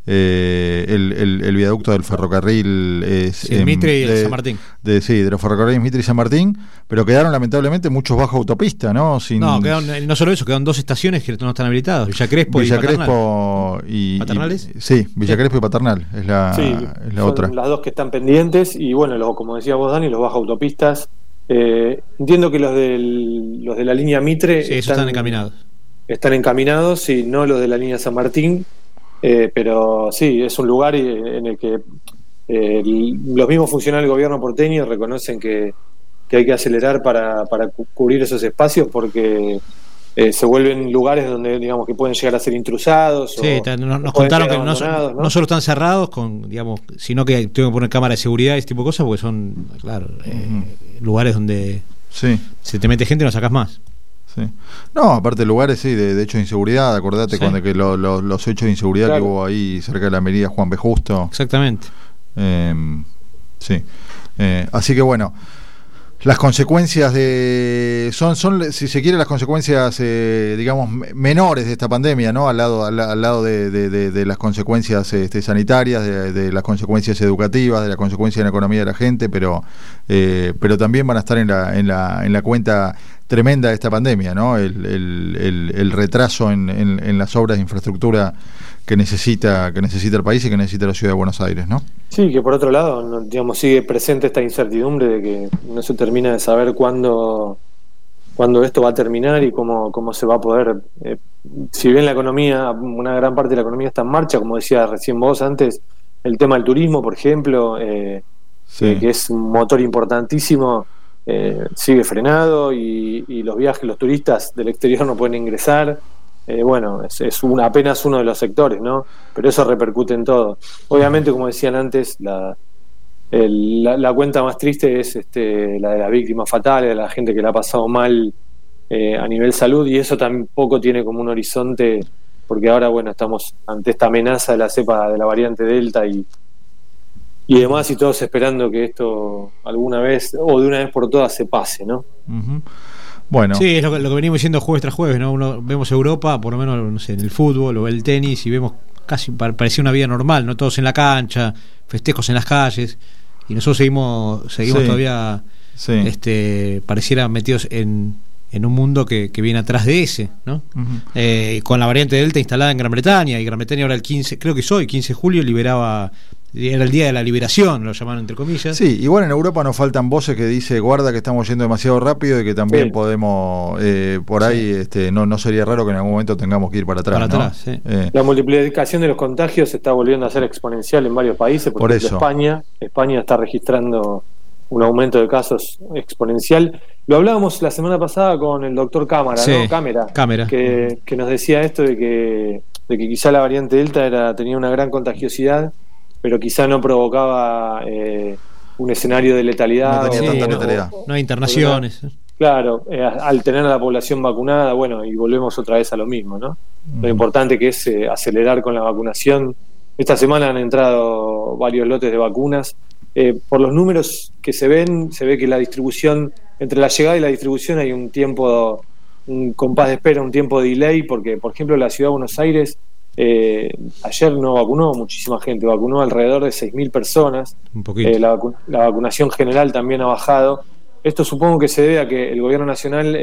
el viaducto del ferrocarril Mitre y San Martín. De los ferrocarriles Mitre y San Martín, pero quedaron lamentablemente muchos bajo autopista, ¿no? No solo eso, quedaron 2 estaciones que no están habilitadas, Villa Crespo y ¿Paternales? Sí, Villa Crespo y Paternal es la otra. Las 2 que están pendientes y bueno, como decía vos, Dani, los bajo autopistas Entiendo que los de la línea Mitre están encaminados. Están encaminados, y no los de la línea San Martín, pero sí, es un lugar en el que los mismos funcionarios del gobierno porteño reconocen que hay que acelerar para cubrir esos espacios, porque se vuelven lugares donde, digamos, que pueden llegar a ser intrusados. Sí, nos contaron que no solo están cerrados, sino que tengo que poner cámara de seguridad y ese tipo de cosas, porque son, claro, lugares donde se te mete gente y no sacas más. Sí. No, aparte lugares, sí, de hechos de inseguridad. Acordate cuando que los hechos de inseguridad que hubo ahí cerca de la avenida Juan B. Justo. Exactamente. Sí. Así que bueno, las consecuencias son si se quiere, las consecuencias digamos menores de esta pandemia, ¿no? Al lado de las consecuencias sanitarias, de las consecuencias educativas, de las consecuencias en la economía de la gente, pero también van a estar en la cuenta tremenda de esta pandemia, ¿no? El retraso en las obras de infraestructura que necesita el país y que necesita la ciudad de Buenos Aires, ¿no? Sí, que por otro lado, digamos, sigue presente esta incertidumbre de que no se termina de saber cuándo esto va a terminar y cómo se va a poder. Si bien la economía, una gran parte de la economía está en marcha, como decía recién vos antes, el tema del turismo, por ejemplo, que es un motor importantísimo, sigue frenado, y los turistas del exterior no pueden ingresar. Bueno, es apenas uno de los sectores, ¿no? Pero eso repercute en todo. Obviamente, como decían antes, la cuenta más triste es la de las víctimas fatales, de la gente que la ha pasado mal a nivel salud, y eso tampoco tiene como un horizonte, porque ahora, bueno, estamos ante esta amenaza de la cepa de la variante Delta y demás, y todos esperando que esto alguna vez o de una vez por todas se pase, ¿no? Uh-huh. Bueno. Sí, es lo que venimos diciendo jueves tras jueves, ¿no? Vemos Europa, por lo menos, no sé, en el fútbol o el tenis, y vemos casi parecía una vida normal, ¿no? Todos en la cancha, festejos en las calles, y nosotros seguimos todavía pareciera metidos en un mundo que viene atrás de ese, ¿no? Uh-huh. Con la variante Delta instalada en Gran Bretaña, y Gran Bretaña ahora el 15 de julio liberaba. Era el día de la liberación, lo llamaron entre comillas. Sí, igual en Europa nos faltan voces que dice guarda que estamos yendo demasiado rápido y que también podemos por ahí no sería raro que en algún momento tengamos que ir para atrás, ¿no? La multiplicación de los contagios se está volviendo a ser exponencial en varios países. Por ejemplo, España está registrando un aumento de casos exponencial. Lo hablábamos la semana pasada con el doctor Cámara, ¿no? Cámara. Que nos decía esto de que quizá la variante Delta tenía una gran contagiosidad, pero quizá no provocaba un escenario de letalidad. No tenía tanta letalidad. No hay internaciones. Claro, al tener a la población vacunada, bueno, y volvemos otra vez a lo mismo, ¿no? Lo importante que es acelerar con la vacunación. Esta semana han entrado varios lotes de vacunas. Por los números que se ve que la distribución, entre la llegada y la distribución hay un compás de espera, un tiempo de delay, porque, por ejemplo, la ciudad de Buenos Aires ayer no vacunó muchísima gente, vacunó alrededor de 6.000 personas. Un poquito. La vacunación general también ha bajado. Esto supongo que se debe a que el gobierno nacional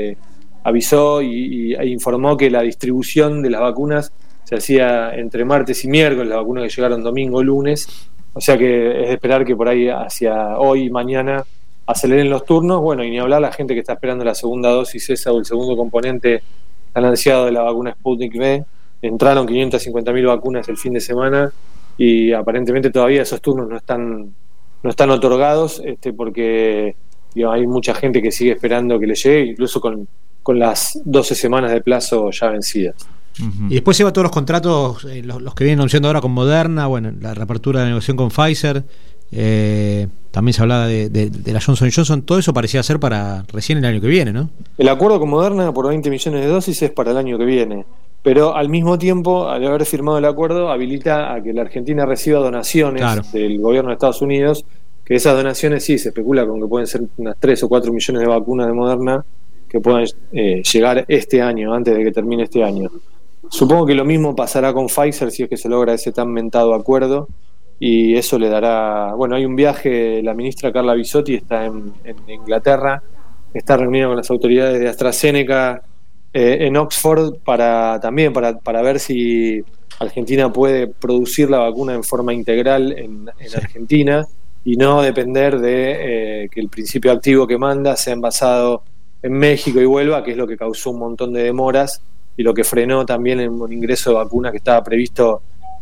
avisó e informó que la distribución de las vacunas se hacía entre martes y miércoles, las vacunas que llegaron domingo y lunes, o sea que es de esperar que por ahí hacia hoy y mañana aceleren los turnos. Bueno, y ni hablar la gente que está esperando la segunda dosis esa o el segundo componente tan ansiado de la vacuna Sputnik V. Entraron 550.000 vacunas el fin de semana y aparentemente todavía esos turnos no están otorgados, porque hay mucha gente que sigue esperando que le llegue, incluso con las 12 semanas de plazo ya vencidas. Uh-huh. Y después se va todos los contratos, los que vienen anunciando ahora con Moderna, bueno, la reapertura de negociación con Pfizer, también se hablaba de la Johnson & Johnson. Todo eso parecía ser para recién el año que viene, ¿no? El acuerdo con Moderna por 20 millones de dosis es para el año que viene. Pero al mismo tiempo, al haber firmado el acuerdo, habilita a que la Argentina reciba donaciones del gobierno de Estados Unidos, que esas donaciones sí se especula con que pueden ser unas 3 o 4 millones de vacunas de Moderna que puedan llegar este año, antes de que termine este año. Supongo que lo mismo pasará con Pfizer si es que se logra ese tan mentado acuerdo, y eso le dará... Bueno, hay un viaje, la ministra Carla Bisotti está en Inglaterra, está reunida con las autoridades de AstraZeneca en Oxford para ver si Argentina puede producir la vacuna en forma integral en Argentina, y no depender de que el principio activo que manda sea envasado en México y vuelva, que es lo que causó un montón de demoras y lo que frenó también el ingreso de vacunas que estaba previsto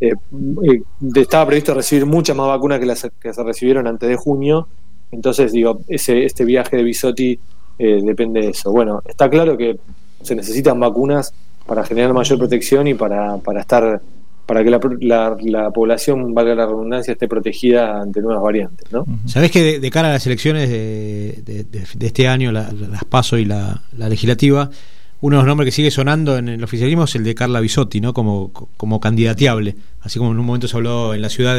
recibir muchas más vacunas que las que se recibieron antes de junio. Entonces, este viaje de Bisotti depende de eso. Bueno, está claro que se necesitan vacunas para generar mayor protección y para que la población, valga la redundancia, esté protegida ante nuevas variantes, ¿no? Sabés que de cara a las elecciones de este año, las PASO y la legislativa, uno de los nombres que sigue sonando en el oficialismo es el de Carla Bisotti, ¿no? Como candidateable, así como en un momento se habló en la ciudad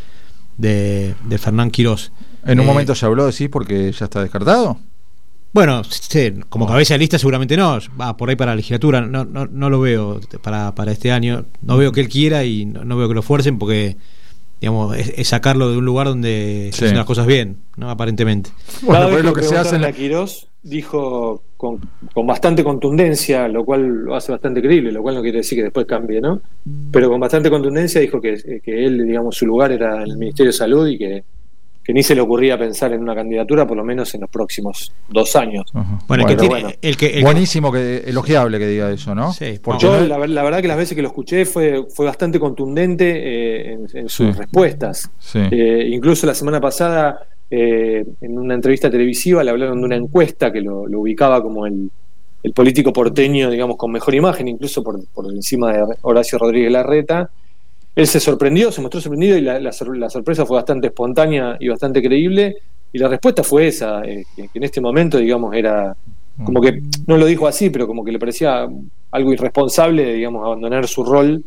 de Fernán Quirós. En un momento se habló, decís, porque ya está descartado. Bueno, sí, como cabeza de lista seguramente no, va por ahí para la legislatura, no lo veo para este año, no veo que él quiera y no veo que lo fuercen porque, digamos, es sacarlo de un lugar donde se hacen las cosas bien, ¿no? Aparentemente. Bueno, pero lo que se hace en la Quirós dijo con bastante contundencia, lo cual lo hace bastante creíble, lo cual no quiere decir que después cambie, ¿no? Pero con bastante contundencia dijo que él, digamos, su lugar era en el Ministerio de Salud y que ni se le ocurría pensar en una candidatura, por lo menos en los próximos 2 años. Bueno, buenísimo, elogiable que diga eso, ¿no? Sí, porque yo, la verdad que las veces que lo escuché fue bastante contundente en sus respuestas. Sí. Incluso la semana pasada, en una entrevista televisiva, le hablaron de una encuesta que lo ubicaba como el político porteño, digamos, con mejor imagen, incluso por encima de Horacio Rodríguez Larreta. Él se mostró sorprendido y la sorpresa fue bastante espontánea y bastante creíble, y la respuesta fue esa, que en este momento, digamos, era como que, no lo dijo así, pero como que le parecía algo irresponsable, digamos, abandonar su rol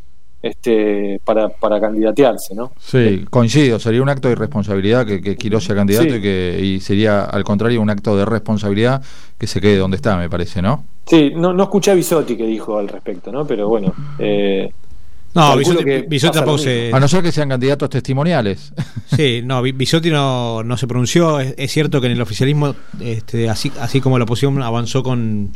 para candidatearse, ¿no? Sí, coincido, sería un acto de irresponsabilidad que Quirós sea candidato, sí. y sería al contrario un acto de responsabilidad que se quede donde está, me parece, ¿no? Sí, no escuché a Bisotti que dijo al respecto, ¿no? Pero bueno, no, Bisotti tampoco se... A no ser que sean candidatos testimoniales. Sí, no, Bisotti no se pronunció. Es cierto que en el oficialismo, así como la oposición avanzó con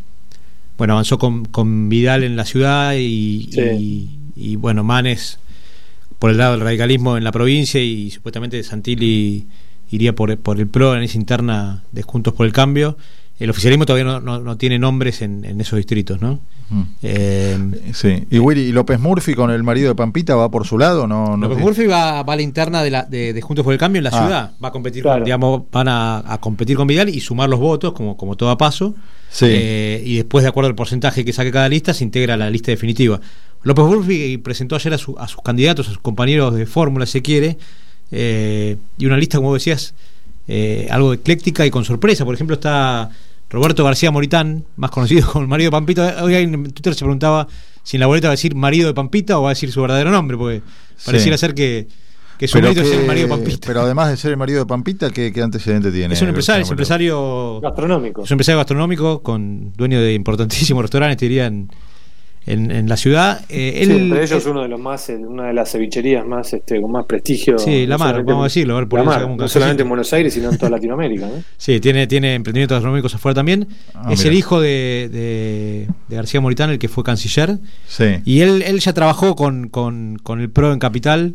Vidal en la ciudad y bueno, Manes por el lado del radicalismo en la provincia, y supuestamente Santilli iría por el PRO en esa interna de Juntos por el Cambio. El oficialismo todavía no tiene nombres en esos distritos, ¿no? Sí. Y Willy, ¿y López Murphy con el marido de Pampita va por su lado? López Murphy va a la interna de Juntos por el Cambio en la ciudad. Va a competir, claro. Van a competir con Vidal y sumar los votos, como todo a paso. Sí. Y después, de acuerdo al porcentaje que saque cada lista, se integra a la lista definitiva. López Murphy presentó ayer a sus candidatos, a sus compañeros de fórmula, si se quiere, y una lista, como decías, algo ecléctica y con sorpresa. Por ejemplo, está Roberto García Moritán, más conocido como el marido de Pampita. Hoy en Twitter se preguntaba si en la boleta va a decir marido de Pampita o va a decir su verdadero nombre, porque pareciera ser que su mérito es ser el marido de Pampita. Pero además de ser el marido de Pampita, ¿qué antecedente tiene? Es un empresario gastronómico. Es un empresario gastronómico, con dueño de importantísimos restaurantes, te diría, en la ciudad. Entre ellos una de las cevicherías más con más prestigio. Sí, La Mar, vamos a decirlo. No solamente en Buenos Aires, sino en toda Latinoamérica, ¿no? Sí, tiene emprendimientos gastronómicos afuera también. Es el hijo de García Moritán, el que fue canciller. Sí. Y él ya trabajó con el PRO en Capital,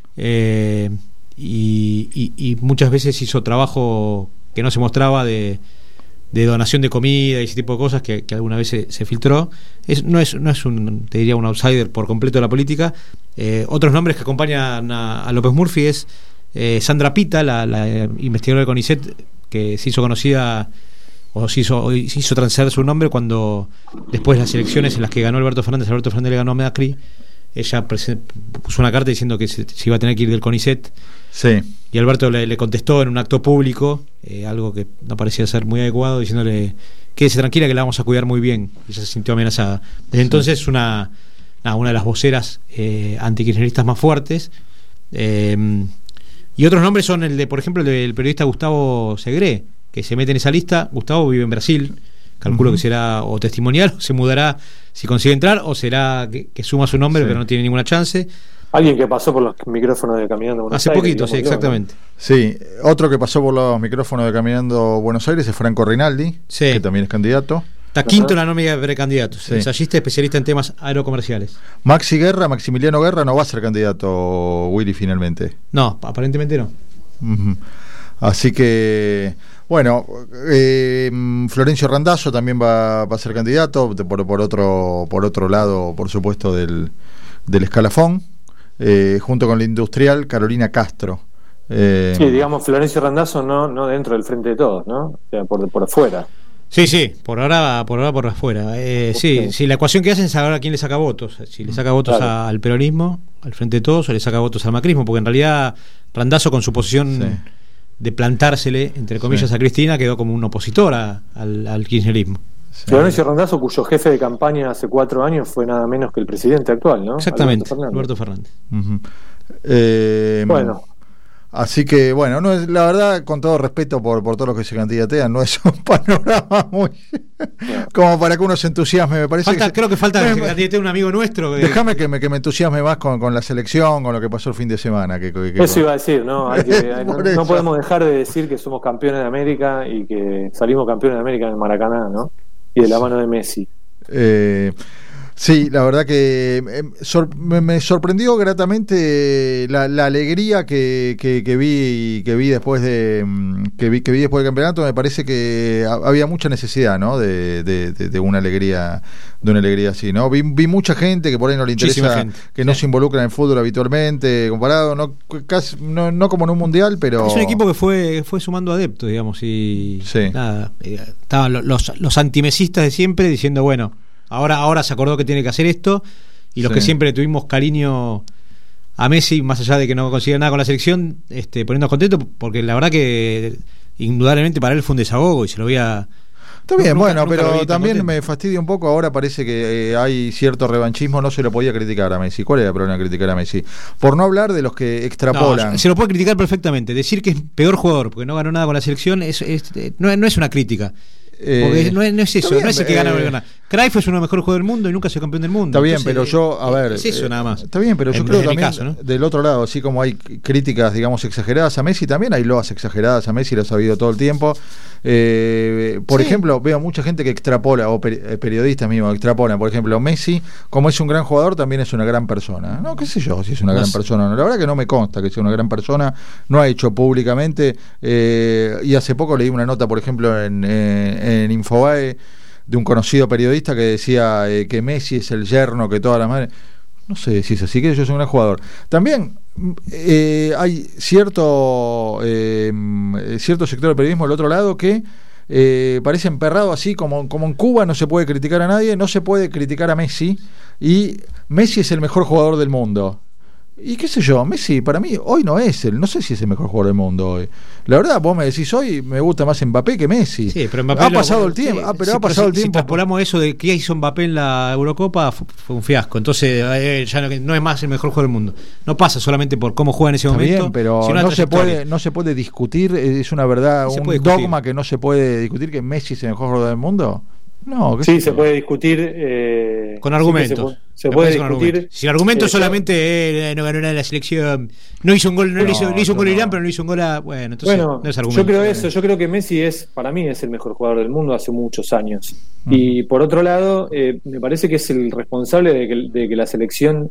y muchas veces hizo trabajo que no se mostraba de donación de comida y ese tipo de cosas que alguna vez se filtró. No es te diría, un outsider por completo de la política. Otros nombres que acompañan a López Murphy es Sandra Pita, la investigadora de CONICET, que se hizo conocida o se hizo transar su nombre cuando, después de las elecciones en las que ganó Alberto Fernández le ganó a Macri, ella puso una carta diciendo que se iba a tener que ir del CONICET. Sí. Y Alberto le contestó en un acto público, algo que no parecía ser muy adecuado, diciéndole: quédese tranquila que la vamos a cuidar muy bien. Y ella se sintió amenazada. Desde entonces una de las voceras antikirchneristas más fuertes. Y otros nombres son por ejemplo, el del periodista Gustavo Segré, que se mete en esa lista. Gustavo vive en Brasil, calculo que será o testimonial, o se mudará si consigue entrar, o será que suma su nombre, pero no tiene ninguna chance. Alguien que pasó por los micrófonos de Caminando Buenos Aires. Hace poquito, sí, exactamente. Sí, otro que pasó por los micrófonos de Caminando Buenos Aires es Franco Rinaldi, que también es candidato. Está quinto en la nómina de precandidatos, ensayista especialista en temas aerocomerciales. Maximiliano Guerra no va a ser candidato, Willy, finalmente. No, aparentemente no. Así que, bueno, Florencio Randazzo también va a ser candidato, por otro lado, por supuesto, del escalafón, junto con la industrial Carolina Castro. Sí, digamos, Florencio Randazzo no dentro del Frente de Todos, ¿no? O sea, por afuera. Sí, por ahora por afuera. Sí, la ecuación que hacen es saber a quién le saca votos. Si le saca votos al peronismo, al Frente de Todos, o le saca votos al macrismo, porque en realidad Randazzo, con su posición de plantársele, entre comillas, a Cristina, quedó como un opositor al kirchnerismo. Florencio Randazzo, cuyo jefe de campaña hace 4 años fue nada menos que el presidente actual, ¿no? Exactamente, Alberto Fernández. Bueno. Así que, bueno, no es, la verdad, con todo respeto por todos los que se candidatean, no es un panorama muy como para que uno se entusiasme, me parece. Creo que falta que se candidatee un amigo nuestro. Déjame que me entusiasme más con la selección, con lo que pasó el fin de semana. Eso iba a decir, ¿no? No podemos dejar de decir que somos campeones de América y que salimos campeones de América en el Maracaná, ¿no? Y de la mano de Messi. Sí, la verdad que me sorprendió gratamente la alegría que vi después del campeonato. Me parece que había mucha necesidad, ¿no? de una alegría así, ¿no? Vi mucha gente que por ahí no le interesa, que no se involucra en el fútbol habitualmente, comparado, no como en un mundial, pero es un equipo que fue sumando adeptos, digamos, y nada, estaban los antimesistas de siempre diciendo, bueno, Ahora se acordó que tiene que hacer esto, y los que siempre tuvimos cariño a Messi, más allá de que no consiga nada con la selección, poniéndonos contentos, porque la verdad que indudablemente para él fue un desahogo y se lo veía. Está bien, nunca pero también me fastidia un poco. Ahora parece que hay cierto revanchismo. No se lo podía criticar a Messi. ¿Cuál era el problema de criticar a Messi? Por no hablar de los que extrapolan. No, se lo puede criticar perfectamente. Decir que es peor jugador porque no ganó nada con la selección no es una crítica. Porque no es eso, no es el que gana o no gana. Cruyff es uno de los mejores jugadores del mundo y nunca se campeón del mundo. Está bien, pero yo, a ver, es eso nada más. Está bien, pero yo creo también caso, ¿no? Del otro lado, así como hay críticas, digamos, exageradas a Messi, también hay loas exageradas a Messi, lo ha sabido todo el tiempo. Por ejemplo, veo mucha gente que extrapola, o periodistas mismos extrapolan, por ejemplo, Messi, como es un gran jugador, también es una gran persona. No, qué sé yo, si es una gran persona. No, la verdad que no me consta que sea una gran persona, no ha hecho públicamente, y hace poco leí una nota, por ejemplo, en Infobae, de un conocido periodista que decía que Messi es el yerno que todas las madres. No sé si es así, que yo soy un gran jugador. También hay cierto sector del periodismo del otro lado que parece emperrado, así como en Cuba no se puede criticar a nadie, no se puede criticar a Messi, y Messi es el mejor jugador del mundo. Y qué sé yo, Messi para mí hoy no sé si es el mejor jugador del mundo hoy. La verdad, vos me decís hoy, me gusta más Mbappé que Messi. Sí, pero Mbappé ha pasado el tiempo. Si transpolamos eso de que hizo Mbappé en la Eurocopa, fue un fiasco. Entonces ya no es más el mejor jugador del mundo. No pasa solamente por cómo juega en ese momento. Bien, pero no se puede discutir, es una verdad, un dogma que no se puede discutir, que Messi es el mejor jugador del mundo. No, sí, se puede discutir con argumentos. Se puede discutir. Si el argumento solamente no ganó nada en la selección, no hizo un gol, le hizo un gol a Irán, pero no hizo un gol a. Bueno, entonces no es argumento. Yo creo eso. Yo creo que Messi para mí es el mejor jugador del mundo hace muchos años. Y por otro lado, me parece que es el responsable de que la selección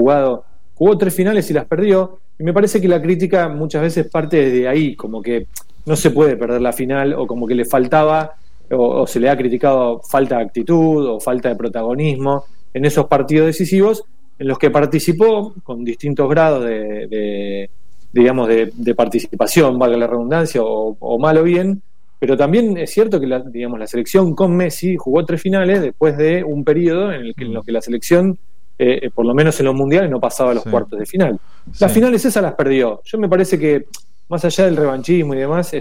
jugó 3 finales y las perdió. Y me parece que la crítica muchas veces parte de ahí, como que no se puede perder la final, o como que le faltaba. O se le ha criticado falta de actitud o falta de protagonismo en esos partidos decisivos en los que participó con distintos grados de participación, valga la redundancia, o mal o bien, pero también es cierto que la selección con Messi jugó 3 finales después de un periodo en los que la selección, por lo menos en los mundiales, no pasaba a los cuartos de final. Las finales esas las perdió. Yo me parece que, más allá del revanchismo y demás,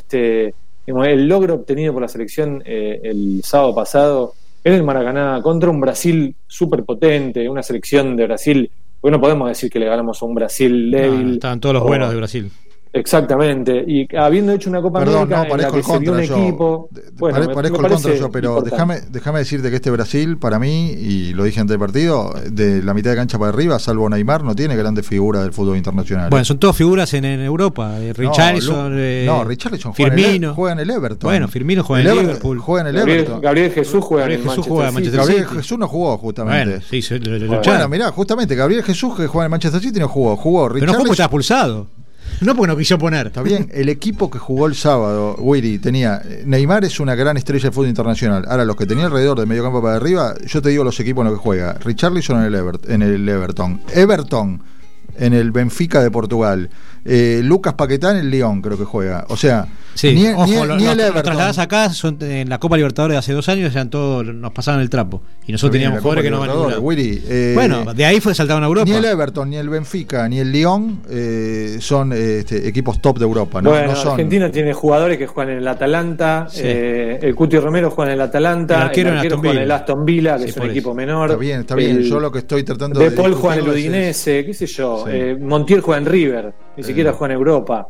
el logro obtenido por la selección el sábado pasado en el Maracaná contra un Brasil súper potente, una selección de Brasil, porque no podemos decir que le ganamos a un Brasil débil. Estaban todos los buenos de Brasil. Exactamente, y habiendo hecho una Copa América en la que se vio un equipo. Parezco el contra yo, pero déjame decirte que este Brasil, para mí, y lo dije antes del partido, de la mitad de cancha para arriba, salvo Neymar, no tiene grandes figuras del fútbol internacional. Bueno, son todas figuras en Europa. Richarlison, Richarlison Firmino juega en el Everton. Bueno, Firmino juega en el Liverpool. Juega en el Everton. Gabriel Jesús juega en el Manchester City. Gabriel Jesús no jugó, justamente. Bueno, mirá, justamente Gabriel Jesús, que juega en el Manchester City, no jugó. Pero no jugó porque estaba expulsado. No porque no quiso poner. Está bien, el equipo que jugó el sábado, Willy, tenía... Neymar es una gran estrella del fútbol internacional. Ahora, los que tenía alrededor de medio campo para arriba, yo te digo los equipos en los que juega. Richarlison en el Everton. Everton en el Benfica de Portugal. Lucas Paquetá en el Lyon, creo que juega. O sea, sí, ni el Everton. Trasladadas acá en la Copa Libertadores de hace 2 años, nos pasaban el trapo. Y nosotros teníamos jugadores que no van a ningún lado. Willy, bueno, de ahí fue saltado a Europa. Ni el Everton, ni el Benfica, ni el Lyon son equipos top de Europa. ¿No? Bueno, no son... Argentina tiene jugadores que juegan en el Atalanta, sí. El Cuti Romero juega en el Atalanta, el arquero juega en el Aston Villa, que sí, es un equipo menor. Está bien, yo lo que estoy tratando de Paul juega en el Udinese, qué sé yo, sí. Montiel juega en River, ni siquiera juega en Europa.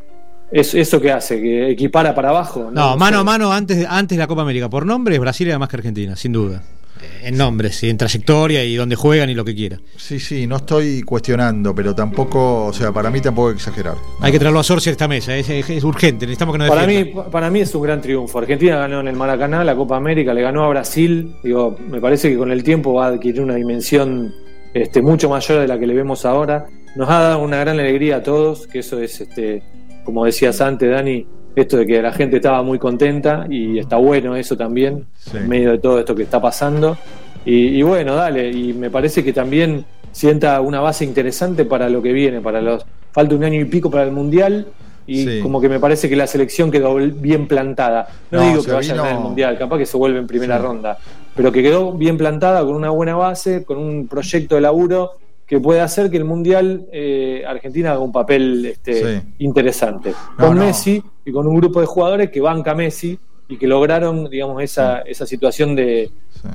¿Eso qué hace? ¿Que equipara para abajo? No, mano a mano antes de la Copa América. Por nombres, Brasil era más que Argentina, sin duda. En nombres, y en trayectoria y donde juegan y lo que quiera. Sí, no estoy cuestionando, pero tampoco, o sea, para mí tampoco hay que exagerar. ¿No? Hay que traerlo a Sorcia a esta mesa, es urgente, necesitamos que nos defienda. Para mí es un gran triunfo. Argentina ganó en el Maracaná la Copa América, le ganó a Brasil. Digo, me parece que con el tiempo va a adquirir una dimensión mucho mayor de la que le vemos ahora. Nos ha dado una gran alegría a todos, que eso es, como decías antes, Dani, esto de que la gente estaba muy contenta y está bueno eso también, sí. En medio de todo esto que está pasando. Y bueno, dale, y me parece que también sienta una base interesante para lo que viene, falta 1 año y pico para el Mundial. Y sí. Como que me parece que la selección quedó bien plantada. No digo que vaya a ganar el Mundial, capaz que se vuelve en primera ronda, pero que quedó bien plantada con una buena base, con un proyecto de laburo que puede hacer que el Mundial Argentina haga un papel interesante. Con Messi y con un grupo de jugadores que banca a Messi y que lograron, digamos, esa situación de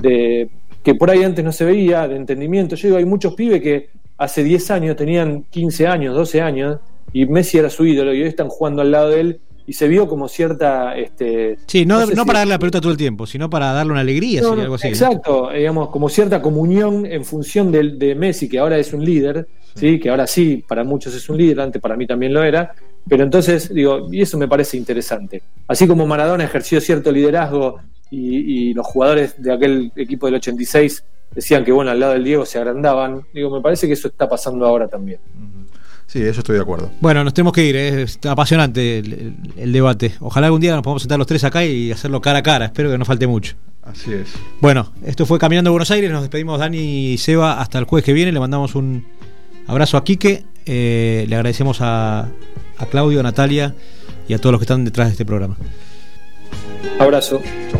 que por ahí antes no se veía, de entendimiento. Yo digo, hay muchos pibes que hace 10 años tenían 15 años, 12 años, y Messi era su ídolo, y hoy están jugando al lado de él, y se vio como cierta... no para darle la pelota todo el tiempo, sino para darle una alegría, algo así. Exacto, digamos, como cierta comunión en función de Messi, que ahora es un líder, ¿sí? Que ahora sí, para muchos es un líder, antes para mí también lo era, pero entonces, digo, y eso me parece interesante. Así como Maradona ejerció cierto liderazgo y los jugadores de aquel equipo del 86 decían que, bueno, al lado del Diego se agrandaban, digo, me parece que eso está pasando ahora también. Sí, eso estoy de acuerdo. Bueno, nos tenemos que ir, es apasionante el debate. Ojalá algún día nos podamos sentar los tres acá y hacerlo cara a cara, espero que no falte mucho. Así es. Bueno, esto fue Caminando a Buenos Aires, nos despedimos Dani y Seba hasta el jueves que viene, le mandamos un abrazo a Quique, le agradecemos a Claudio, a Natalia y a todos los que están detrás de este programa. Abrazo. Chau.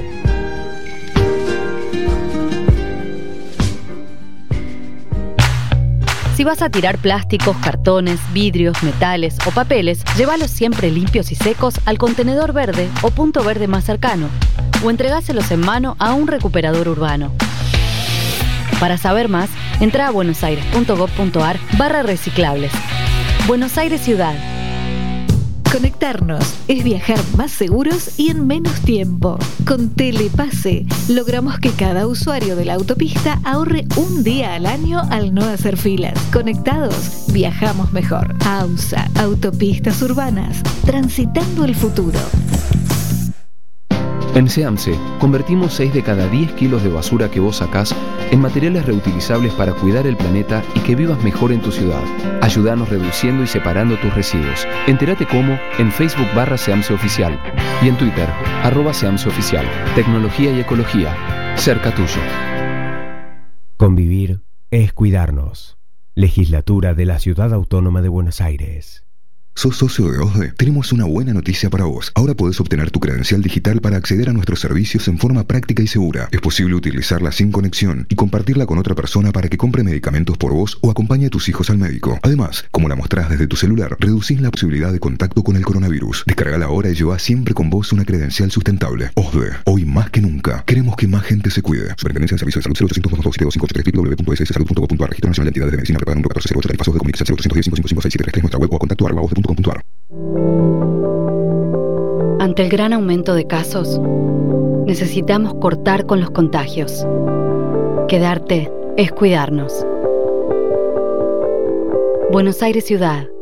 Si vas a tirar plásticos, cartones, vidrios, metales o papeles, llévalos siempre limpios y secos al contenedor verde o punto verde más cercano, o entregáselos en mano a un recuperador urbano. Para saber más, entra a buenosaires.gov.ar/reciclables. Buenos Aires Ciudad. Conectarnos es viajar más seguros y en menos tiempo. Con Telepase logramos que cada usuario de la autopista ahorre un día al año al no hacer filas. Conectados, viajamos mejor. AUSA, Autopistas Urbanas, transitando el futuro. En SEAMSE, convertimos 6 de cada 10 kilos de basura que vos sacás en materiales reutilizables para cuidar el planeta y que vivas mejor en tu ciudad. Ayúdanos reduciendo y separando tus residuos. Entérate cómo en Facebook /SEAMSE Oficial y en Twitter @SEAMSE Oficial. Tecnología y ecología, cerca tuyo. Convivir es cuidarnos. Legislatura de la Ciudad Autónoma de Buenos Aires. ¿Sos socio de OSDE? Tenemos una buena noticia para vos. Ahora podés obtener tu credencial digital para acceder a nuestros servicios en forma práctica y segura. Es posible utilizarla sin conexión y compartirla con otra persona para que compre medicamentos por vos o acompañe a tus hijos al médico. Además, como la mostrás desde tu celular, reducís la posibilidad de contacto con el coronavirus. Descargala ahora y lleva siempre con vos una credencial sustentable. OSDE, hoy más que nunca, queremos que más gente se cuide. Superintendencia de Servicios de Salud 0800-227-2583 www.sssalud.gov.ar. Registro Nacional de Entidades de Medicina prepaga número 1408. Tarifazos de comunicación 0810-555-673. Nuestra web o a contacto @osde.com.ar. Ante el gran aumento de casos, necesitamos cortar con los contagios. Quedarte es cuidarnos. Buenos Aires Ciudad.